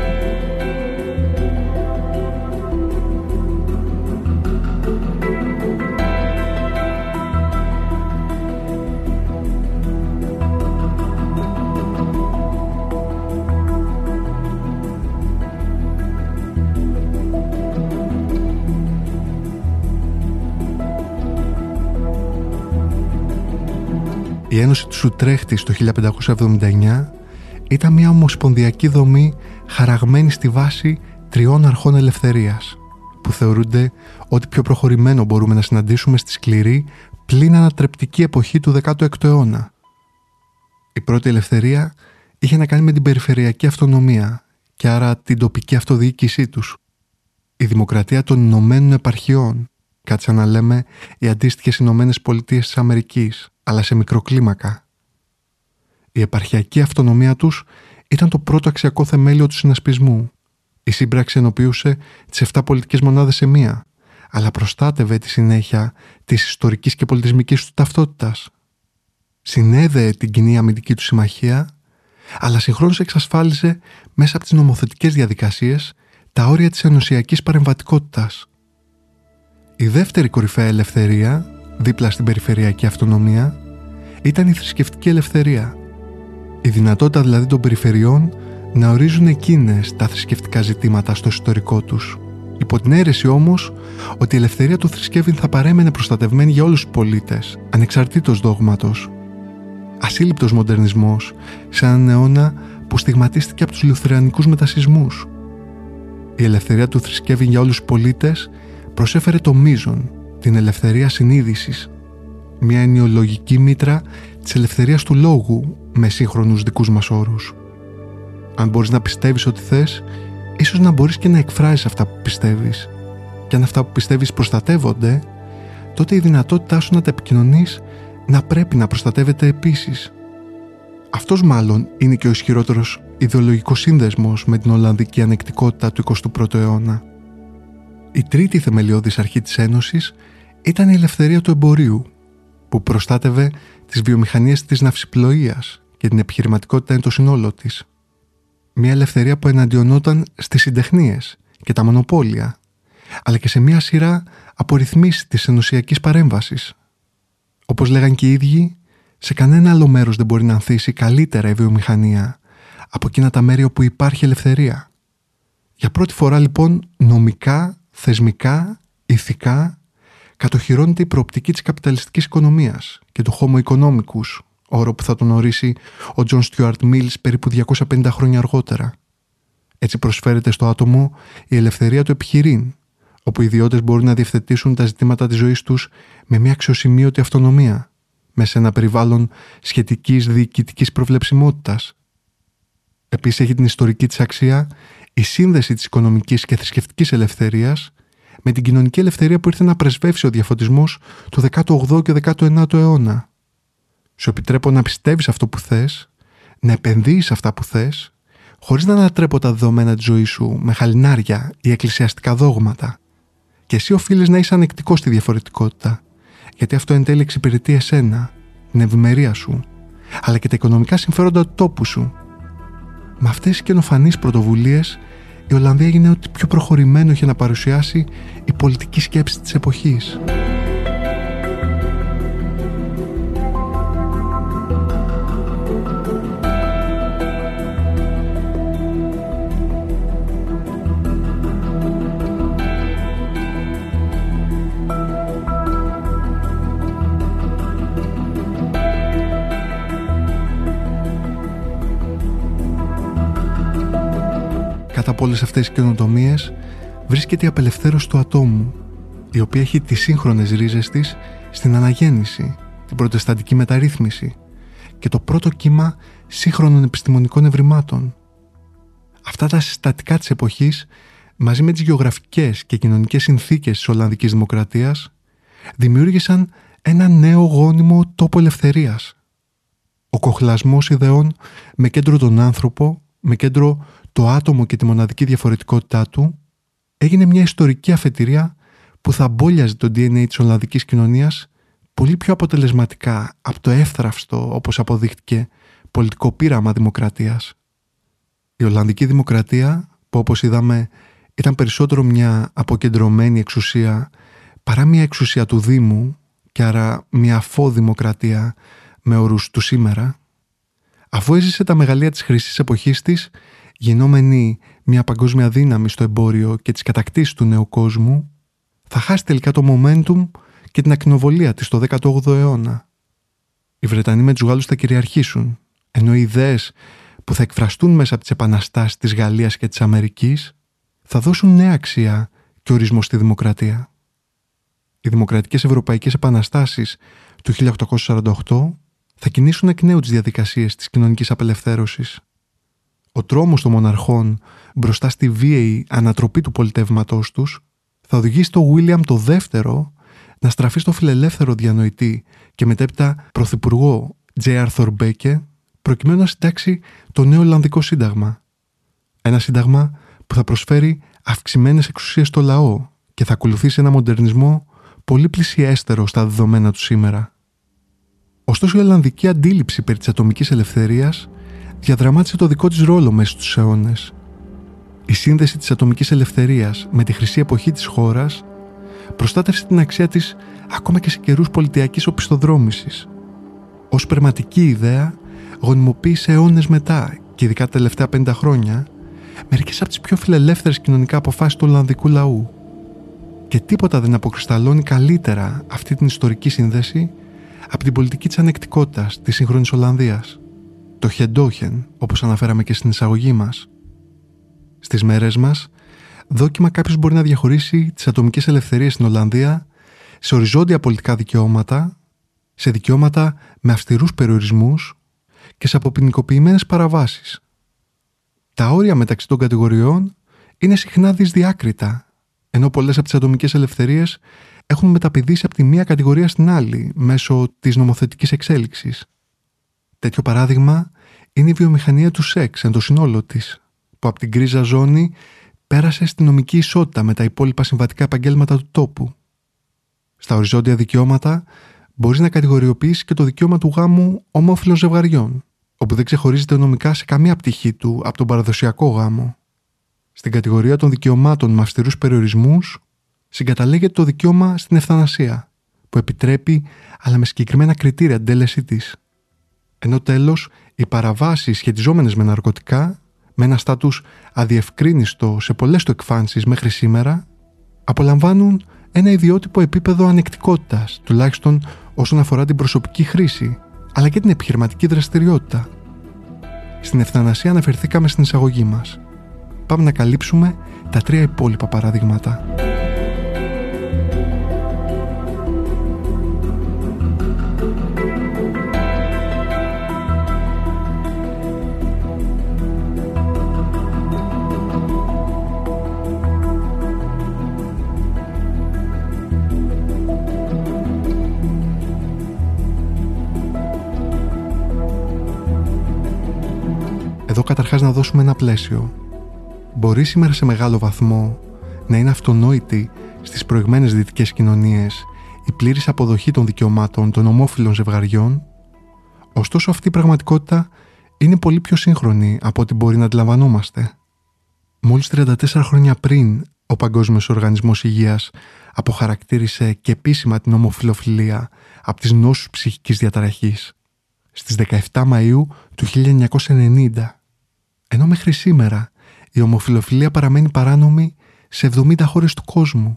S2: Η Ένωση της Ουτρέχτης το χίλια πεντακόσια εβδομήντα εννιά ήταν μια ομοσπονδιακή δομή χαραγμένη στη βάση τριών αρχών ελευθερίας, που θεωρούνται ότι πιο προχωρημένο μπορούμε να συναντήσουμε στη σκληρή πλην ανατρεπτική εποχή του δέκατου έκτου αιώνα. Η πρώτη ελευθερία είχε να κάνει με την περιφερειακή αυτονομία και άρα την τοπική αυτοδιοίκησή τους. Η δημοκρατία των Ηνωμένων Επαρχιών, κάτι σαν να λέμε οι αντίστοιχες Ηνωμένες Πολιτείες της Αμερικής, αλλά σε μικροκλίμακα. Η επαρχιακή αυτονομία τους ήταν το πρώτο αξιακό θεμέλιο του συνασπισμού. Η σύμπραξη ενοποιούσε τις επτά πολιτικές μονάδες σε μία, αλλά προστάτευε τη συνέχεια της ιστορικής και πολιτισμικής του ταυτότητας. Συνέδεε την κοινή αμυντική του συμμαχία, αλλά συγχρόνως εξασφάλιζε μέσα από τις νομοθετικές διαδικασίες τα όρια της ενωσιακής παρεμβατικότητας. Η δεύτερη κορυφαία ελευθερία, δίπλα στην περιφερειακή αυτονομία, ήταν η θρησκευτική ελευθερία. Η δυνατότητα δηλαδή των περιφερειών να ορίζουν εκείνες τα θρησκευτικά ζητήματα στο ιστορικό τους. Υπό την αίρεση όμως ότι η ελευθερία του θρησκεύειν θα παρέμενε προστατευμένη για όλους τους πολίτες, ανεξαρτήτως δόγματος. Ασύλληπτος μοντερνισμός σε έναν αιώνα που στιγματίστηκε από τους λουθερανικούς μετασυσμούς. Η ελευθερία του θρησκεύειν για όλους τους πολίτες προσέφερε το μείζον, την ελευθερία συνείδησης. μια ενοιολογική μήτρα της ελευθερίας του λόγου με σύγχρονους δικούς μας όρους. Αν μπορείς να πιστεύεις ό,τι θες, ίσως να μπορείς και να εκφράζεις αυτά που πιστεύεις. Και αν αυτά που πιστεύεις προστατεύονται, τότε η δυνατότητά σου να τα επικοινωνείς να πρέπει να προστατεύεται επίσης. Αυτός μάλλον είναι και ο ισχυρότερος ιδεολογικός σύνδεσμος με την Ολλανδική ανεκτικότητα του εικοστού πρώτου αιώνα. Η τρίτη θεμελιώδης αρχή της Ένωσης ήταν η ελευθερία του εμπορίου, που προστάτευε τις βιομηχανίες της ναυσιπλοείας και την επιχειρηματικότητα εν το σύνολό της. Μια ελευθερία που εναντιονόταν στις συντεχνίες και τα μονοπόλια, αλλά και σε μια σειρά από ρυθμίσεις της ενωσιακής παρέμβασης. Όπως λέγαν και οι ίδιοι, σε κανένα άλλο μέρος δεν μπορεί να ανθίσει καλύτερα η βιομηχανία από εκείνα τα μέρη όπου υπάρχει ελευθερία. Για πρώτη φορά λοιπόν νομικά, θεσμικά, ηθικά κατοχυρώνεται η προοπτική της καπιταλιστικής οικονομίας και του Homo economicus, όρο που θα τον ορίσει ο John Stuart Mills περίπου διακόσια πενήντα χρόνια αργότερα. Έτσι προσφέρεται στο άτομο η ελευθερία του επιχειρήν, όπου οι ιδιώτες μπορούν να διευθετήσουν τα ζητήματα της ζωής τους με μια αξιοσημείωτη αυτονομία, μέσα σε ένα περιβάλλον σχετικής διοικητικής προβλεψιμότητας. Επίσης έχει την ιστορική της αξία η σύνδεση της οικονομικής και θρησκευτικής ελευθερίας με την κοινωνική ελευθερία που ήρθε να πρεσβεύσει ο διαφωτισμός του δέκατου όγδοου και δέκατου ενάτου αιώνα. Σου επιτρέπω να πιστεύεις αυτό που θες, να επενδύεις αυτά που θες, χωρίς να ανατρέπω τα δεδομένα της ζωής σου με χαλινάρια ή εκκλησιαστικά δόγματα. Και εσύ οφείλεις να είσαι ανεκτικός στη διαφορετικότητα, γιατί αυτό εν τέλει εξυπηρετεί εσένα, την ευημερία σου, αλλά και τα οικονομικά συμφέροντα του τόπου σου. Με αυτές τις καινοφανείς πρωτοβουλίες, η Ολλανδία έγινε ό,τι πιο προχωρημένο είχε να παρουσιάσει η πολιτική σκέψη της εποχής. Κατά από όλες αυτές τις καινοτομίες βρίσκεται η απελευθέρωση του ατόμου, η οποία έχει τις σύγχρονες ρίζες της στην αναγέννηση, την προτεσταντική μεταρρύθμιση και το πρώτο κύμα σύγχρονων επιστημονικών ευρημάτων. Αυτά τα συστατικά της εποχής, μαζί με τις γεωγραφικές και κοινωνικές συνθήκες της Ολλανδικής Δημοκρατίας, δημιούργησαν ένα νέο γόνιμο τόπο ελευθερίας. Ο κοχλασμός ιδεών με κέντρο τον άνθρωπο, με κέντρο το άτομο και τη μοναδική διαφορετικότητά του, έγινε μια ιστορική αφετηρία που θα μπόλιαζε το ντι εν έι της Ολλανδικής κοινωνίας πολύ πιο αποτελεσματικά από το εύθραυστο, όπως αποδείχτηκε, πολιτικό πείραμα δημοκρατίας. Η Ολλανδική Δημοκρατία, που όπως είδαμε ήταν περισσότερο μια αποκεντρωμένη εξουσία παρά μια εξουσία του Δήμου και άρα μια αφόδημοκρατία με όρους του σήμερα, αφού έζησε τα μεγαλεία της χρυσής εποχής της, γινόμενη μια παγκόσμια δύναμη στο εμπόριο και τις κατακτήσεις του νέου κόσμου, θα χάσει τελικά το momentum και την ακτινοβολία της στο δέκατο όγδοο αιώνα. Οι Βρετανοί με τους Γάλλους θα κυριαρχήσουν, ενώ οι ιδέες που θα εκφραστούν μέσα από τις επαναστάσεις της Γαλλίας και της Αμερικής θα δώσουν νέα αξία και ορισμό στη δημοκρατία. Οι δημοκρατικές ευρωπαϊκές επαναστάσεις του χίλια οκτακόσια σαράντα οκτώ θα κινήσουν εκ νέου τις διαδικασίες της κοινωνικής απελευθέρωσης. Ο τρόμος των μοναρχών μπροστά στη βίαιη ανατροπή του πολιτεύματός τους θα οδηγήσει τον Βίλιαμ το δεύτερο να στραφεί στο φιλελεύθερο διανοητή και μετέπειτα πρωθυπουργό Τζέι Άρθουρ Μπέκε προκειμένου να συντάξει το νέο Ολλανδικό Σύνταγμα. Ένα σύνταγμα που θα προσφέρει αυξημένες εξουσίες στο λαό και θα ακολουθήσει ένα μοντερνισμό πολύ πλησιέστερο στα δεδομένα του σήμερα. Ωστόσο, η ολλανδική αντίληψη περί της ατομικής ελευθερίας διαδραμάτισε το δικό της ρόλο μέσα στους αιώνες. Η σύνδεση της ατομικής ελευθερίας με τη χρυσή εποχή της χώρας προστάτευσε την αξία της ακόμα και σε καιρούς πολιτιακής οπισθοδρόμησης. Ως πνευματική ιδέα γονιμοποίησε αιώνες μετά και ειδικά τα τελευταία πενήντα χρόνια μερικές από τις πιο φιλελεύθερες κοινωνικά αποφάσεις του Ολλανδικού λαού. Και τίποτα δεν αποκρισταλώνει καλύτερα αυτή την ιστορική σύνδεση από την πολιτική της ανεκτικότητας της σύγχρονης Ολλανδίας. Το Χεντόχεν, όπως αναφέραμε και στην εισαγωγή μας. Στις μέρες μας, δόκιμα κάποιος μπορεί να διαχωρίσει τις ατομικές ελευθερίες στην Ολλανδία σε οριζόντια πολιτικά δικαιώματα σε δικαιώματα με αυστηρούς περιορισμούς και σε αποποινικοποιημένες παραβάσεις. Τα όρια μεταξύ των κατηγοριών είναι συχνά δυσδιάκριτα, ενώ πολλές από τις ατομικές ελευθερίες έχουν μεταπηδήσει από τη μία κατηγορία στην άλλη μέσω της νομοθετικής εξέλιξης. Τέτοιο παράδειγμα είναι η βιομηχανία του σεξ εν το σύνολό της, που από την γκρίζα ζώνη πέρασε στη νομική ισότητα με τα υπόλοιπα συμβατικά επαγγέλματα του τόπου. Στα οριζόντια δικαιώματα μπορείς να κατηγοριοποιήσεις και το δικαίωμα του γάμου ομόφυλων ζευγαριών, όπου δεν ξεχωρίζεται νομικά σε καμία πτυχή του από τον παραδοσιακό γάμο. Στην κατηγορία των δικαιωμάτων με αυστηρούς περιορισμούς συγκαταλέγεται το δικαίωμα στην ευθανασία, που επιτρέπει αλλά με συγκεκριμένα κριτήρια την τέλεσή της. Ενώ τέλος, οι παραβάσεις σχετιζόμενες με ναρκωτικά, με ένα στάτους αδιευκρίνιστο σε πολλές του εκφάνσεις μέχρι σήμερα, απολαμβάνουν ένα ιδιότυπο επίπεδο ανεκτικότητας, τουλάχιστον όσον αφορά την προσωπική χρήση, αλλά και την επιχειρηματική δραστηριότητα. Στην ευθανασία αναφερθήκαμε στην εισαγωγή μας. Πάμε να καλύψουμε τα τρία υπόλοιπα παραδείγματα. Εδώ καταρχάς να δώσουμε ένα πλαίσιο. Μπορεί σήμερα σε μεγάλο βαθμό να είναι αυτονόητη στις προηγμένες δυτικές κοινωνίες η πλήρης αποδοχή των δικαιωμάτων των ομόφυλων ζευγαριών, ωστόσο αυτή η πραγματικότητα είναι πολύ πιο σύγχρονη από ό,τι μπορεί να αντιλαμβανόμαστε. Μόλις τριάντα τέσσερα χρόνια πριν ο Παγκόσμιος Οργανισμός Υγείας αποχαρακτήρισε και επίσημα την ομοφυλοφιλία από τις νόσους ψυχικής διαταραχής, στις δεκαεπτά Μαΐου του χίλια εννιακόσια ενενήντα, ενώ μέχρι σήμερα η ομοφυλοφιλία παραμένει παράνομη σε εβδομήντα χώρες του κόσμου.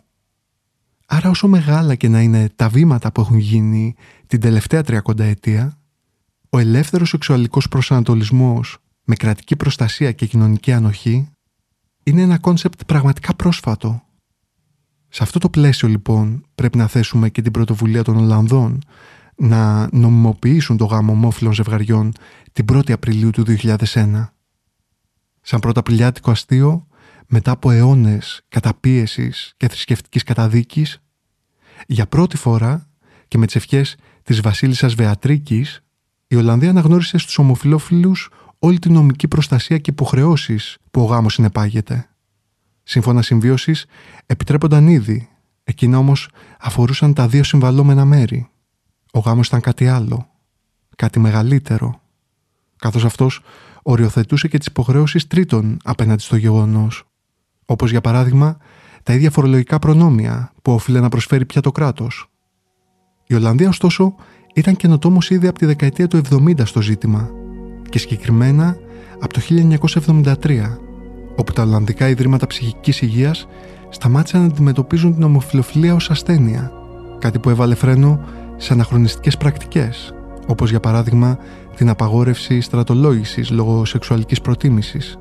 S2: Άρα όσο μεγάλα και να είναι τα βήματα που έχουν γίνει την τελευταία τριακονταετία, ο ελεύθερος σεξουαλικός προσανατολισμός με κρατική προστασία και κοινωνική ανοχή είναι ένα κόνσεπτ πραγματικά πρόσφατο. Σε αυτό το πλαίσιο λοιπόν πρέπει να θέσουμε και την πρωτοβουλία των Ολλανδών να νομιμοποιήσουν το γάμο ομόφυλων ζευγαριών την πρώτη Απριλίου του δύο χιλιάδες ένα. Σαν πρωταπριλιάτικο αστείο, μετά από αιώνες καταπίεσης και θρησκευτικής καταδίκης, για πρώτη φορά και με τις ευχές της βασίλισσας Βεατρίκης, η Ολλανδία αναγνώρισε στους ομοφυλόφιλους όλη την νομική προστασία και υποχρεώσεις που ο γάμος συνεπάγεται. Σύμφωνα συμβίωσης επιτρέπονταν ήδη, εκείνα όμως αφορούσαν τα δύο συμβαλόμενα μέρη. Ο γάμος ήταν κάτι άλλο, κάτι μεγαλύτερο, καθώς αυτός οριοθετούσε και τις υποχρεώσεις τρίτων απέναντι στο γεγονός, όπως για παράδειγμα τα ίδια φορολογικά προνόμια που οφείλε να προσφέρει πια το κράτος. Η Ολλανδία ωστόσο ήταν καινοτόμος ήδη από τη δεκαετία του εβδομήντα στο ζήτημα και συγκεκριμένα από το χίλια εννιακόσια εβδομήντα τρία, όπου τα Ολλανδικά Ιδρύματα Ψυχικής Υγείας σταμάτησαν να αντιμετωπίζουν την ομοφυλοφιλία ως ασθένεια, κάτι που έβαλε φρένο σε αναχρονιστικές πρακτικές, όπως για παράδειγμα την απαγόρευση στρατολόγησης λόγω σεξουαλικής προτίμησης.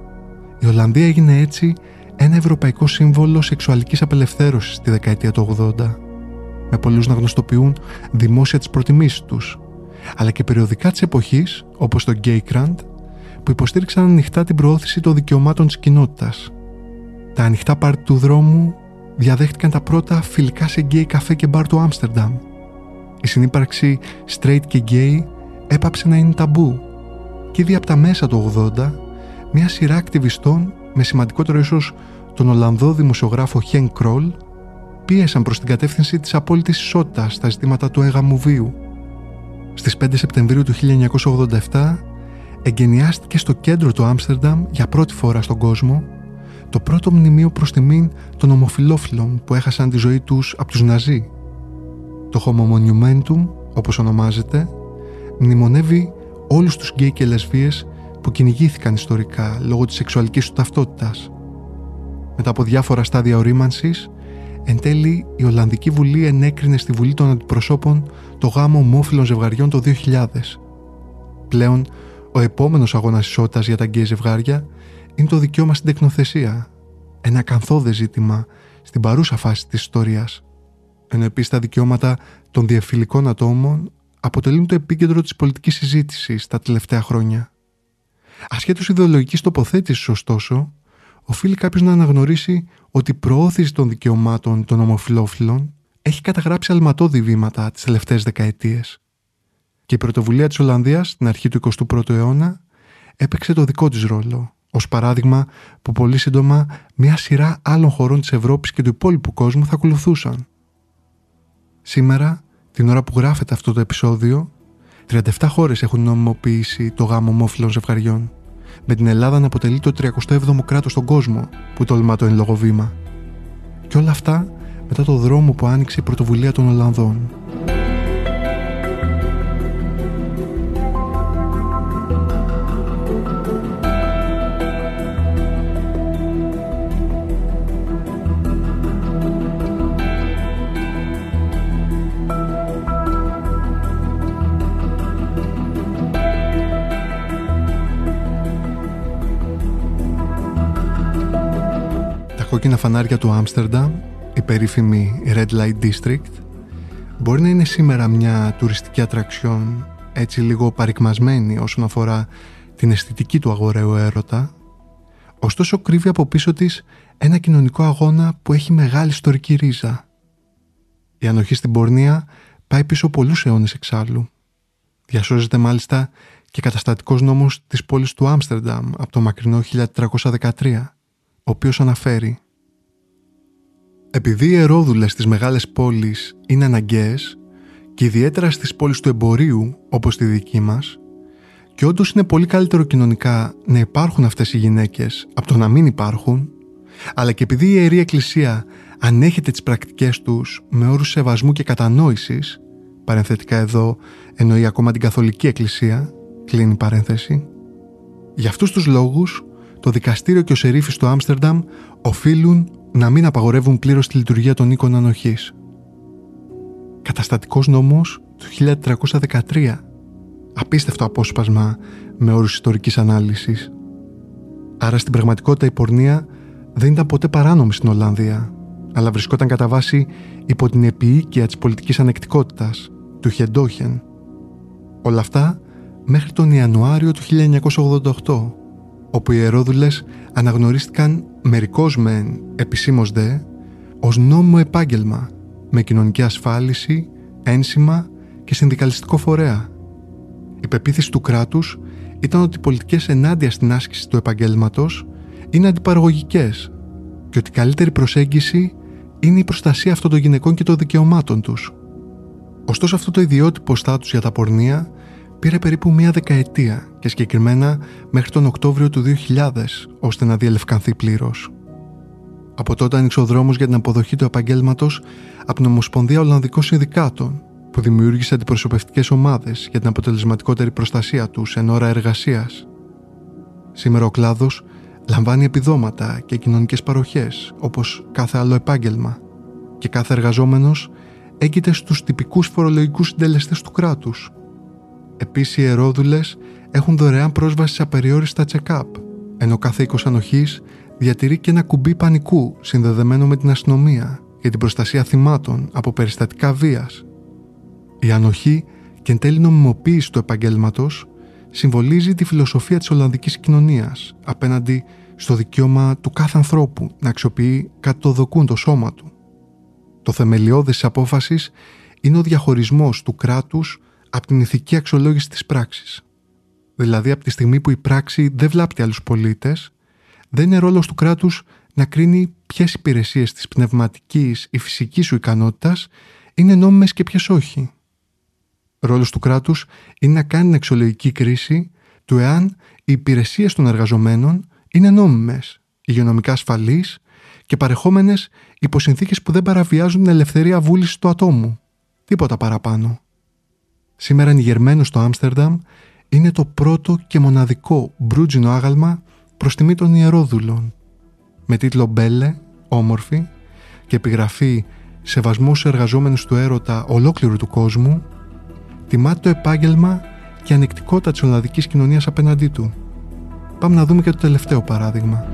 S2: Η Ολλανδία έγινε έτσι ένα ευρωπαϊκό σύμβολο σεξουαλικής απελευθέρωσης τη δεκαετία του ογδόντα, με πολλούς να γνωστοποιούν δημόσια τις προτιμήσεις τους, αλλά και περιοδικά της εποχής, όπως το Gay Grant, που υποστήριξαν ανοιχτά την προώθηση των δικαιωμάτων της κοινότητας. Τα ανοιχτά πάρτι του δρόμου διαδέχτηκαν τα πρώτα φιλικά σε γκέι καφέ και μπαρ του Άμστερνταμ. Η συνύπαρξη straight και gay έπαψε να είναι ταμπού και ήδη από τα μέσα του ογδόντα μια σειρά ακτιβιστών, με σημαντικότερο ίσως τον Ολλανδό δημοσιογράφο Henk Krol, πίεσαν προς την κατεύθυνση της απόλυτης ισότητας στα ζητήματα του έγαμου βίου. Στις πέντε Σεπτεμβρίου του χίλια εννιακόσια ογδόντα επτά εγκαινιάστηκε στο κέντρο του Άμστερνταμ για πρώτη φορά στον κόσμο το πρώτο μνημείο προς τιμήν των ομοφυλόφιλων που έχασαν τη ζωή τους από τους Ναζί. Το Homo Monumentum, όπως ονομάζεται, μνημονεύει όλους τους γκέι και λεσβίες που κυνηγήθηκαν ιστορικά λόγω της σεξουαλικής του ταυτότητας. Μετά από διάφορα στάδια ορίμανσης, εν τέλει η Ολλανδική Βουλή ενέκρινε στη Βουλή των Αντιπροσώπων το γάμο ομόφυλων ζευγαριών το δύο χιλιάδες. Πλέον, ο επόμενος αγώνας ισότητας για τα γκέι ζευγάρια είναι το δικαίωμα στην τεκνοθεσία, ένα ακαθόδε ζήτημα στην παρούσα φάση της ιστορίας. ενώ επίσης τα δικαιώματα των διεμφυλικών ατόμων αποτελούν το επίκεντρο της πολιτικής συζήτησης τα τελευταία χρόνια. Ασχέτως ιδεολογικής τοποθέτησης, ωστόσο, οφείλει κάποιος να αναγνωρίσει ότι η προώθηση των δικαιωμάτων των ομοφυλόφιλων έχει καταγράψει αλματώδη βήματα τις τελευταίες δεκαετίες. Και η πρωτοβουλία της Ολλανδίας στην αρχή του εικοστού πρώτου αιώνα έπαιξε το δικό της ρόλο, ως παράδειγμα που πολύ σύντομα μια σειρά άλλων χωρών της Ευρώπης και του υπόλοιπου κόσμου θα ακολουθούσαν. Σήμερα, την ώρα που γράφεται αυτό το επεισόδιο, τριάντα επτά χώρες έχουν νομιμοποιήσει το γάμο ομόφυλων ζευγαριών, με την Ελλάδα να αποτελεί το τριακοστό έβδομο κράτος στον κόσμο που τολμά το εν λόγω βήμα. Και όλα αυτά μετά το δρόμο που άνοιξε η πρωτοβουλία των Ολλανδών. Τα κόκκινα φανάρια του Άμστερνταμ, η περίφημη Red Light District, μπορεί να είναι σήμερα μια τουριστική ατραξιόν, έτσι λίγο παρικμασμένη όσον αφορά την αισθητική του αγοραίου έρωτα, ωστόσο κρύβει από πίσω της ένα κοινωνικό αγώνα που έχει μεγάλη ιστορική ρίζα. Η ανοχή στην πορνεία πάει πίσω πολλούς αιώνες εξάλλου. Διασώζεται μάλιστα και καταστατικός νόμος της πόλης του Άμστερνταμ από το μακρινό χίλια τετρακόσια δεκατρία, ο οποίος αναφέρει: επειδή οι ιερόδουλες στις μεγάλες πόλεις είναι αναγκαίες και ιδιαίτερα στις πόλεις του εμπορίου όπως τη δική μας, και όντως είναι πολύ καλύτερο κοινωνικά να υπάρχουν αυτές οι γυναίκες από το να μην υπάρχουν, αλλά και επειδή η Ιερή Εκκλησία ανέχεται τις πρακτικές τους με όρους σεβασμού και κατανόησης, παρενθετικά εδώ εννοεί ακόμα την Καθολική Εκκλησία, κλείνει παρένθεση, για αυτούς τους λόγους το δικαστήριο και ο σερίφης του Άμστερνταμ οφείλουν να μην απαγορεύουν πλήρως τη λειτουργία των οίκων ανοχής. Καταστατικός νόμος του χίλια τετρακόσια δεκατρία. Απίστευτο απόσπασμα με όρους ιστορικής ανάλυσης. Άρα στην πραγματικότητα η πορνεία δεν ήταν ποτέ παράνομη στην Ολλανδία, αλλά βρισκόταν κατά βάση υπό την επιοίκεια της πολιτικής ανεκτικότητας, του Χεντόχεν. Όλα αυτά μέχρι τον Ιανουάριο του χίλια εννιακόσια ογδόντα οκτώ, όπου οι ιερόδουλες αναγνωρίστηκαν μερικώς μεν, επισήμως δε, ως νόμιμο επάγγελμα, με κοινωνική ασφάλιση, ένσημα και συνδικαλιστικό φορέα. Η πεποίθηση του κράτους ήταν ότι οι πολιτικές ενάντια στην άσκηση του επαγγέλματος είναι αντιπαραγωγικές και ότι η καλύτερη προσέγγιση είναι η προστασία αυτών των γυναικών και των δικαιωμάτων τους. Ωστόσο αυτό το ιδιότυπο στάτους για τα πορνεία πήρε περίπου μία δεκαετία και συγκεκριμένα μέχρι τον Οκτώβριο του δύο χιλιάδες ώστε να διαλευκανθεί πλήρως. Από τότε άνοιξε ο δρόμος για την αποδοχή του επαγγέλματος από την Ομοσπονδία Ολλανδικών Συνδικάτων, που δημιούργησε αντιπροσωπευτικές ομάδες για την αποτελεσματικότερη προστασία τους εν ώρα εργασίας. Σήμερα ο κλάδος λαμβάνει επιδόματα και κοινωνικές παροχές όπως κάθε άλλο επάγγελμα και κάθε εργαζόμενος έγκυται στους τυπικούς φορολογικούς συντελεστές του κράτους. Επίσης οι ιερόδουλες έχουν δωρεάν πρόσβαση σε απεριόριστα check-up, ενώ κάθε οίκος ανοχής διατηρεί και ένα κουμπί πανικού συνδεδεμένο με την αστυνομία για την προστασία θυμάτων από περιστατικά βίας. Η ανοχή και εν τέλει νομιμοποίηση του επαγγέλματος συμβολίζει τη φιλοσοφία της Ολλανδικής κοινωνίας απέναντι στο δικαίωμα του κάθε ανθρώπου να αξιοποιεί κατ' το δοκούν το σώμα του. Το θεμελιώδες της απόφασης είναι ο διαχωρισμός του κράτους από την ηθική αξιολόγηση της πράξης. Δηλαδή από τη στιγμή που η πράξη δεν βλάπτει άλλους πολίτες, δεν είναι ρόλος του κράτους να κρίνει ποιες υπηρεσίες της πνευματικής ή φυσικής σου ικανότητας είναι νόμιμες και ποιες όχι. Ρόλος του κράτους είναι να κάνει την αξιολογική κρίση του εάν οι υπηρεσίες των εργαζομένων είναι νόμιμες, υγειονομικά ασφαλείς και παρεχόμενες υπό συνθήκες που δεν παραβιάζουν την ελευθερία βούλησης του ατόμου. Τίποτα παραπάνω. Σήμερα νιγερμένο στο Άμστερνταμ είναι το πρώτο και μοναδικό μπρούτζινο άγαλμα προς τιμή των ιερόδουλων. Με τίτλο «Μπέλε», όμορφη, και επιγραφή «Σεβασμός στους εργαζόμενους του έρωτα ολόκληρου του κόσμου», τιμάται το επάγγελμα και ανεκτικότητα της Ολλανδικής κοινωνίας απέναντί του. Πάμε να δούμε και το τελευταίο παράδειγμα.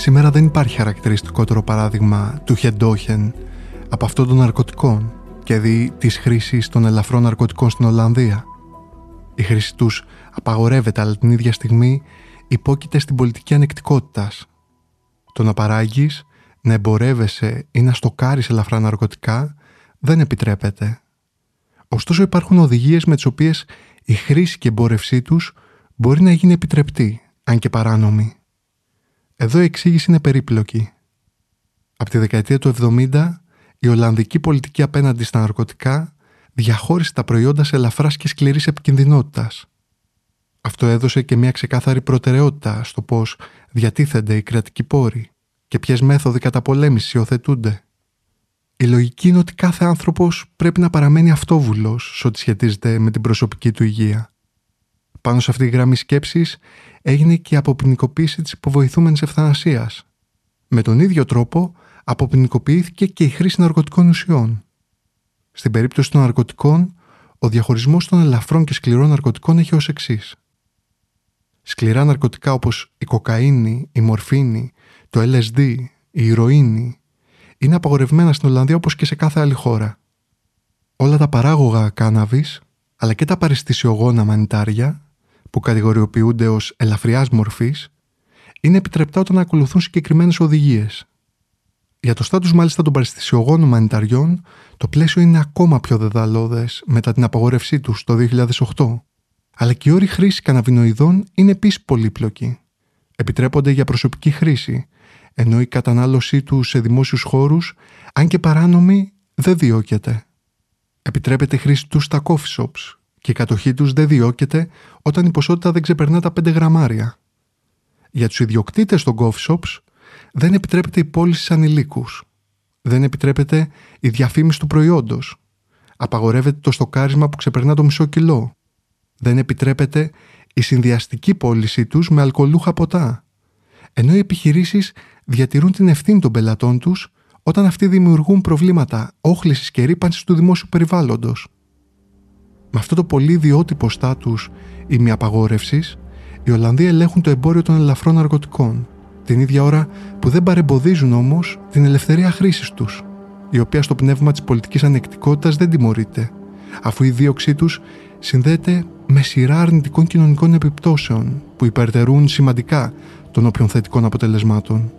S2: σήμερα δεν υπάρχει χαρακτηριστικότερο παράδειγμα του Χεντόχεν από αυτό των ναρκωτικών και δι της χρήσης των ελαφρών ναρκωτικών στην Ολλανδία. Η χρήση τους απαγορεύεται, αλλά την ίδια στιγμή υπόκειται στην πολιτική ανεκτικότητας. Το να παράγεις, να εμπορεύεσαι ή να στοκάρεις ελαφρά ναρκωτικά δεν επιτρέπεται. Ωστόσο υπάρχουν οδηγίες με τις οποίες η χρήση και εμπόρευσή τους μπορεί να γίνει επιτρεπτή, αν και παράνομη. Εδώ η εξήγηση είναι περίπλοκη. Από τη δεκαετία του εβδομήντα, η Ολλανδική πολιτική απέναντι στα ναρκωτικά διαχώρισε τα προϊόντα σε ελαφράς και σκληρής επικινδυνότητας. Αυτό έδωσε και μια ξεκάθαρη προτεραιότητα στο πώς διατίθενται οι κρατικοί πόροι και ποιες μέθοδοι καταπολέμησης υιοθετούνται. Η λογική είναι ότι κάθε άνθρωπος πρέπει να παραμένει αυτόβουλος σε ό,τι σχετίζεται με την προσωπική του υγεία. Πάνω σε αυτή τη γραμμή σκέψης έγινε και η αποποινικοποίηση της υποβοηθούμενης ευθανασίας. Με τον ίδιο τρόπο αποποινικοποιήθηκε και η χρήση ναρκωτικών ουσιών. Στην περίπτωση των ναρκωτικών, ο διαχωρισμός των ελαφρών και σκληρών ναρκωτικών έχει ως εξής. Σκληρά ναρκωτικά όπως η κοκαίνη, η μορφίνη, το ελ ες ντι, η ηρωίνη είναι απαγορευμένα στην Ολλανδία όπως και σε κάθε άλλη χώρα. Όλα τα παράγωγα κάναβης, αλλά και τα παραισθησιογόνα μανιτάρια, που κατηγοριοποιούνται ως ελαφριάς μορφής, είναι επιτρεπτά όταν ακολουθούν συγκεκριμένες οδηγίες. Για το στάτους μάλιστα των παραισθησιογόνων μανιταριών, το πλαίσιο είναι ακόμα πιο δεδαλώδες μετά την απαγόρευσή τους το δύο χιλιάδες οκτώ. Αλλά και οι όροι χρήσης καναβινοειδών είναι επίσης πολύπλοκοι. Επιτρέπονται για προσωπική χρήση, ενώ η κατανάλωσή τους σε δημόσιους χώρους, αν και παράνομη, δεν διώκεται. Επιτρέπεται η χρήση τους στα coffee shops και η κατοχή τους δεν διώκεται όταν η ποσότητα δεν ξεπερνά τα πέντε γραμμάρια. Για τους ιδιοκτήτες των coffee shops δεν επιτρέπεται η πώληση σε ανηλίκους. Δεν επιτρέπεται η διαφήμιση του προϊόντος. Απαγορεύεται το στοκάρισμα που ξεπερνά το μισό κιλό. Δεν επιτρέπεται η συνδυαστική πώλησή τους με αλκοολούχα ποτά. Ενώ οι επιχειρήσεις διατηρούν την ευθύνη των πελατών τους όταν αυτοί δημιουργούν προβλήματα όχλησης και ρύπανσης του δημόσιου περιβάλλοντος. Με αυτό το πολύ ιδιότυπο στάτους ημιαπαγόρευσης, οι Ολλανδοί ελέγχουν το εμπόριο των ελαφρών ναρκωτικών, την ίδια ώρα που δεν παρεμποδίζουν όμως την ελευθερία χρήσης τους, η οποία στο πνεύμα της πολιτικής ανεκτικότητας δεν τιμωρείται, αφού η δίωξή τους συνδέεται με σειρά αρνητικών κοινωνικών επιπτώσεων που υπερτερούν σημαντικά των όποιων θετικών αποτελεσμάτων.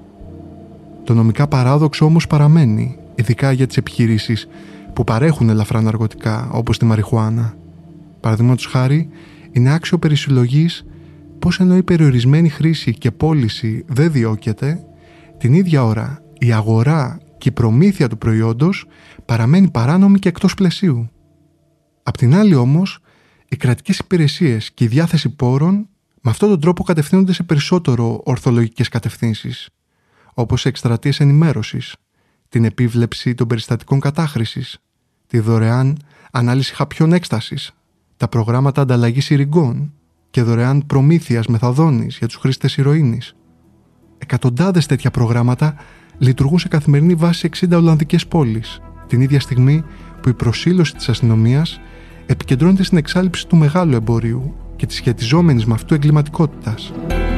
S2: Το νομικά παράδοξο όμως παραμένει, ειδικά για τις επιχειρήσεις που παρέχουν ελαφρά ναρκωτικά, όπως τη μαριχουάνα. Παραδείγματος χάρη, είναι άξιο περισυλλογής πως ενώ η περιορισμένη χρήση και πώληση δεν διώκεται, την ίδια ώρα η αγορά και η προμήθεια του προϊόντος παραμένει παράνομη και εκτός πλαισίου. Απ' την άλλη όμως, οι κρατικές υπηρεσίες και η διάθεση πόρων με αυτόν τον τρόπο κατευθύνονται σε περισσότερο ορθολογικές κατευθύνσεις, όπως εκστρατείες ενημέρωσης, την επίβλεψη των περιστατικών κατάχρησης, τη δωρεάν ανάλυση χαπιών έκστασης, τα προγράμματα ανταλλαγής ειρηνικών και δωρεάν προμήθειας μεθαδόνης για τους χρήστες ηρωίνης. Εκατοντάδες τέτοια προγράμματα λειτουργούν σε καθημερινή βάση σε εξήντα Ολλανδικές πόλεις, την ίδια στιγμή που η προσήλωση της αστυνομίας επικεντρώνεται στην εξάλειψη του μεγάλου εμπορίου και της σχετιζόμενης με αυτού εγκληματικότητας.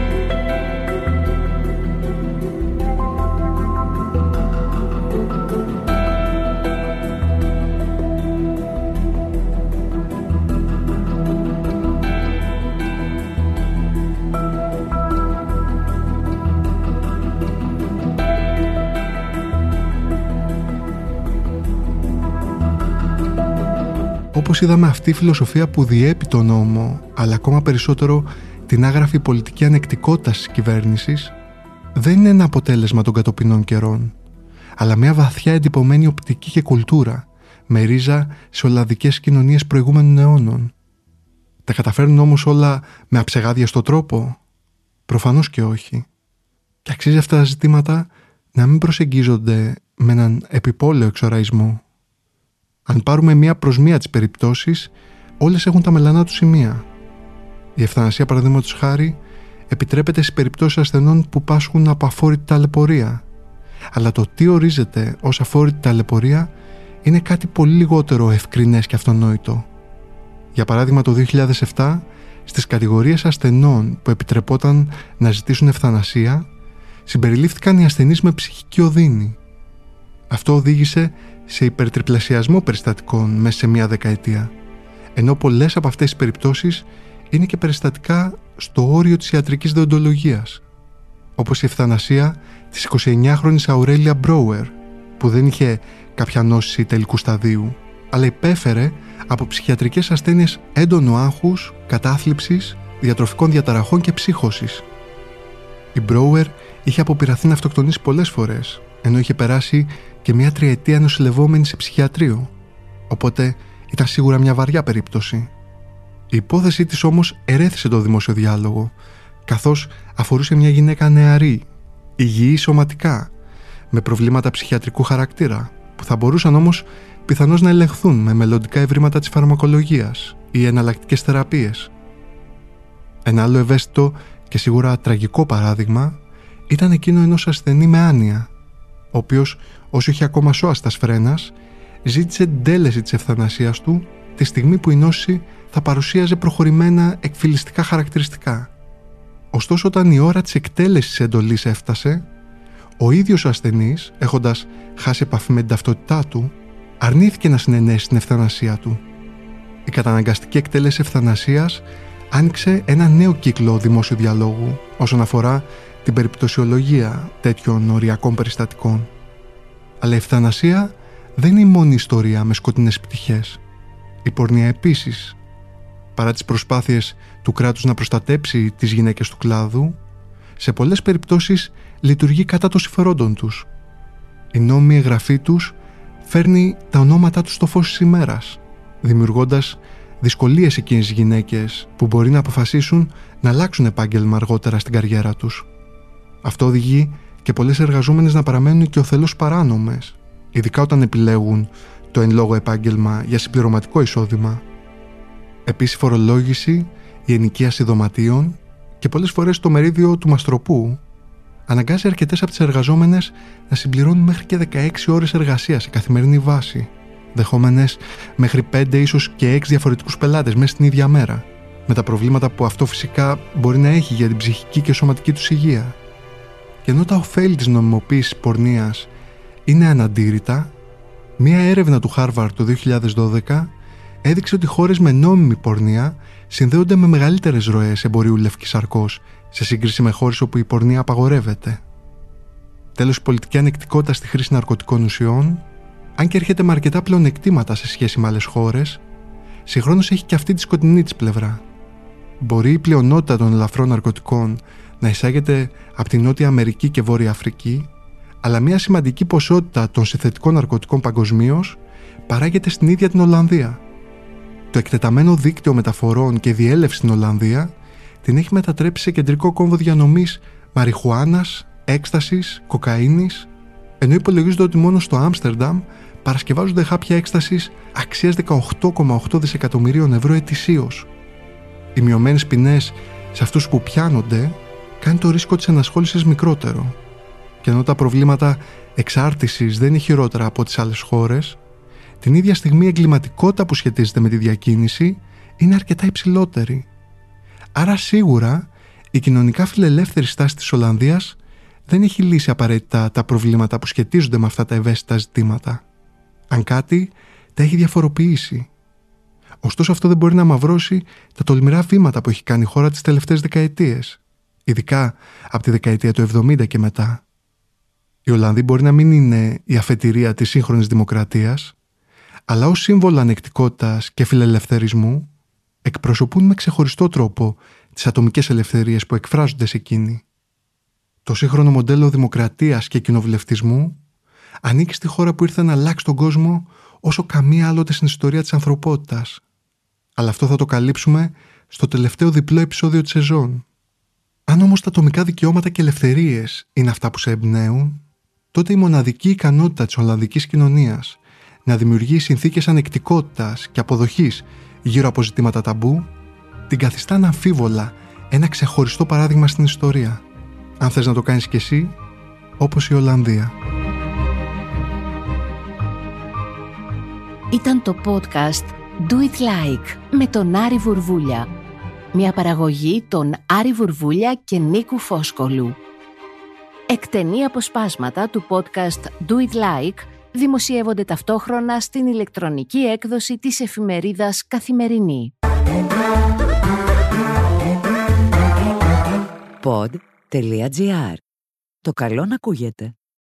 S2: Όπως είδαμε, αυτή η φιλοσοφία που διέπει τον νόμο, αλλά ακόμα περισσότερο την άγραφη πολιτική ανεκτικότητα της κυβέρνησης, δεν είναι ένα αποτέλεσμα των κατοπινών καιρών, αλλά μια βαθιά εντυπωμένη οπτική και κουλτούρα, με ρίζα σε ολλανδικές κοινωνίες προηγούμενων αιώνων. Τα καταφέρνουν όμως όλα με αψεγάδιαστο τρόπο? Προφανώς και όχι. Και αξίζει αυτά τα ζητήματα να μην προσεγγίζονται με έναν επιπόλαιο εξοραϊσμό. Αν πάρουμε μία προς μία τις περιπτώσεις, όλες έχουν τα μελανά του σημεία. Η ευθανασία, παραδείγματος χάρη, επιτρέπεται στις περιπτώσεις ασθενών που πάσχουν από αφόρητη ταλαιπωρία. Αλλά το τι ορίζεται ως αφόρητη ταλαιπωρία είναι κάτι πολύ λιγότερο ευκρινές και αυτονόητο. Για παράδειγμα, το δύο χιλιάδες επτά, στις κατηγορίες ασθενών που επιτρεπόταν να ζητήσουν ευθανασία, συμπεριλήφθηκαν οι ασθενείς με ψυχική οδύνη. Αυτό οδήγησε σε υπερτριπλασιασμό περιστατικών μέσα σε μία δεκαετία, ενώ πολλές από αυτές τις περιπτώσεις είναι και περιστατικά στο όριο της ιατρικής δεοντολογίας, όπως η ευθανασία της εικοσιεννιάχρονης Αουρέλια Μπρόουερ, που δεν είχε κάποια νόση τελικού σταδίου, αλλά υπέφερε από ψυχιατρικές ασθένειες έντονου άγχους, κατάθλιψης, διατροφικών διαταραχών και ψύχωσης. Η Μπρόουερ είχε αποπειραθεί να αυτοκτονήσει πολλές φορές, ενώ είχε περάσει και μια τριετία νοσηλευόμενη σε ψυχιατρίο, οπότε ήταν σίγουρα μια βαριά περίπτωση. Η υπόθεσή της όμως ερέθησε το δημόσιο διάλογο, καθώς αφορούσε μια γυναίκα νεαρή, υγιή σωματικά, με προβλήματα ψυχιατρικού χαρακτήρα, που θα μπορούσαν όμως πιθανώς να ελεγχθούν με μελλοντικά ευρήματα της φαρμακολογίας ή εναλλακτικές θεραπείες. Ένα άλλο ευαίσθητο και σίγουρα τραγικό παράδειγμα ήταν εκείνο ενός ασθενή με άνοια, ο οποίος, όσο είχε ακόμα σώα στα σφρένας, ζήτησε τέλεση της ευθανασίας του τη στιγμή που η νόση θα παρουσίαζε προχωρημένα εκφυλιστικά χαρακτηριστικά. Ωστόσο, όταν η ώρα της εκτέλεσης εντολής έφτασε, ο ίδιος ο ασθενής, έχοντας χάσει επαφή με την ταυτότητά του, αρνήθηκε να συνενέσει την ευθανασία του. Η καταναγκαστική εκτέλεση ευθανασίας άνοιξε ένα νέο κύκλο δημόσιου διαλόγου όσον αφορά την περιπτωσιολογία τέτοιων οριακών περιστατικών. Αλλά η ευθανασία δεν είναι η μόνη ιστορία με σκοτεινές πτυχές. Η πορνεία επίσης. Παρά τις προσπάθειες του κράτους να προστατέψει τις γυναίκες του κλάδου, σε πολλές περιπτώσεις λειτουργεί κατά των συμφερόντων τους. Η νόμιμη εγγραφή τους φέρνει τα ονόματά τους στο φως της ημέρας, δημιουργώντας δυσκολίες εκείνες τις γυναίκες που μπορεί να αποφασίσουν να αλλάξουν επάγγελμα αργότερα στην καριέρα τους. Αυτό οδηγεί και πολλές εργαζόμενες να παραμένουν και οθελώς παράνομες, ειδικά όταν επιλέγουν το εν λόγω επάγγελμα για συμπληρωματικό εισόδημα. Επίσης, η φορολόγηση, η ενοικίαση δωματίων και πολλές φορές το μερίδιο του μαστροπού αναγκάζει αρκετές από τις εργαζόμενες να συμπληρώνουν μέχρι και δεκαέξι ώρες εργασίας σε καθημερινή βάση, δεχόμενες μέχρι πέντε ίσως και έξι διαφορετικούς πελάτες μέσα στην ίδια μέρα, με τα προβλήματα που αυτό φυσικά μπορεί να έχει για την ψυχική και σωματική τους υγεία. Και ενώ τα ωφέλη της νομιμοποίησης πορνείας είναι αναντήρητα, μία έρευνα του Χάρβαρντ το δύο χιλιάδες δώδεκα έδειξε ότι χώρες με νόμιμη πορνεία συνδέονται με μεγαλύτερες ροές εμπορίου λευκής σαρκός σε σύγκριση με χώρες όπου η πορνεία απαγορεύεται. Τέλος, η πολιτική ανεκτικότητα στη χρήση ναρκωτικών ουσιών, αν και έρχεται με αρκετά πλεονεκτήματα σε σχέση με άλλες χώρες, συγχρόνως έχει και αυτή τη σκοτεινή της πλευρά. Μπορεί η πλειονότητα των ελαφρών ναρκωτικών να εισάγεται από τη Νότια Αμερική και Βόρεια Αφρική, αλλά μια σημαντική ποσότητα των συνθετικών ναρκωτικών παγκοσμίως παράγεται στην ίδια την Ολλανδία. Το εκτεταμένο δίκτυο μεταφορών και διέλευση στην Ολλανδία την έχει μετατρέψει σε κεντρικό κόμβο διανομής μαριχουάνας, έκστασης, κοκαίνης, ενώ υπολογίζονται ότι μόνο στο Άμστερνταμ παρασκευάζονται χάπια έκστασης αξίας δεκαοκτώ κόμμα οκτώ δισεκατομμυρίων ευρώ ετησίως. Οι μειωμένες ποινές σε αυτούς που πιάνονται κάνει το ρίσκο της ενασχόλησης μικρότερο. Και ενώ τα προβλήματα εξάρτησης δεν είναι χειρότερα από τις άλλες χώρες, την ίδια στιγμή η εγκληματικότητα που σχετίζεται με τη διακίνηση είναι αρκετά υψηλότερη. Άρα σίγουρα η κοινωνικά φιλελεύθερη στάση της Ολλανδίας δεν έχει λύσει απαραίτητα τα προβλήματα που σχετίζονται με αυτά τα ευαίσθητα ζητήματα. Αν κάτι, τα έχει διαφοροποιήσει. Ωστόσο, αυτό δεν μπορεί να μαυρώσει τα τολμηρά βήματα που έχει κάνει η χώρα τις τελευταίες δεκαετίες, ειδικά από τη δεκαετία του εβδομήντα και μετά. Η Ολλανδία μπορεί να μην είναι η αφετηρία της σύγχρονης δημοκρατίας, αλλά ως σύμβολο ανεκτικότητας και φιλελευθερισμού εκπροσωπούν με ξεχωριστό τρόπο τις ατομικές ελευθερίες που εκφράζονται σε εκείνη. Το σύγχρονο μοντέλο δημοκρατίας και κοινοβουλευτισμού ανήκει στη χώρα που ήρθε να αλλάξει τον κόσμο όσο καμία άλλοτε στην ιστορία της ανθρωπότητας. Αλλά αυτό θα το καλύψουμε στο τελευταίο διπλό επεισόδιο της σεζόν. Αν όμως τα ατομικά δικαιώματα και ελευθερίες είναι αυτά που σε εμπνέουν, τότε η μοναδική ικανότητα της Ολλανδικής κοινωνίας να δημιουργεί συνθήκες ανεκτικότητας και αποδοχής γύρω από ζητήματα ταμπού, την καθιστά αναμφίβολα ένα ξεχωριστό παράδειγμα στην ιστορία. Αν θες να το κάνεις κι εσύ, όπως η Ολλανδία.
S1: Ήταν το podcast Do It Like με τον Άρη Βουρβούλια. Μια παραγωγή των Άρη Βουρβούλια και Νίκου Φόσκολου. Εκτενή αποσπάσματα του podcast Do It Like δημοσιεύονται ταυτόχρονα στην ηλεκτρονική έκδοση της εφημερίδας Καθημερινή.
S3: pod τελεία τζι άρ. Το καλό να ακούγεται.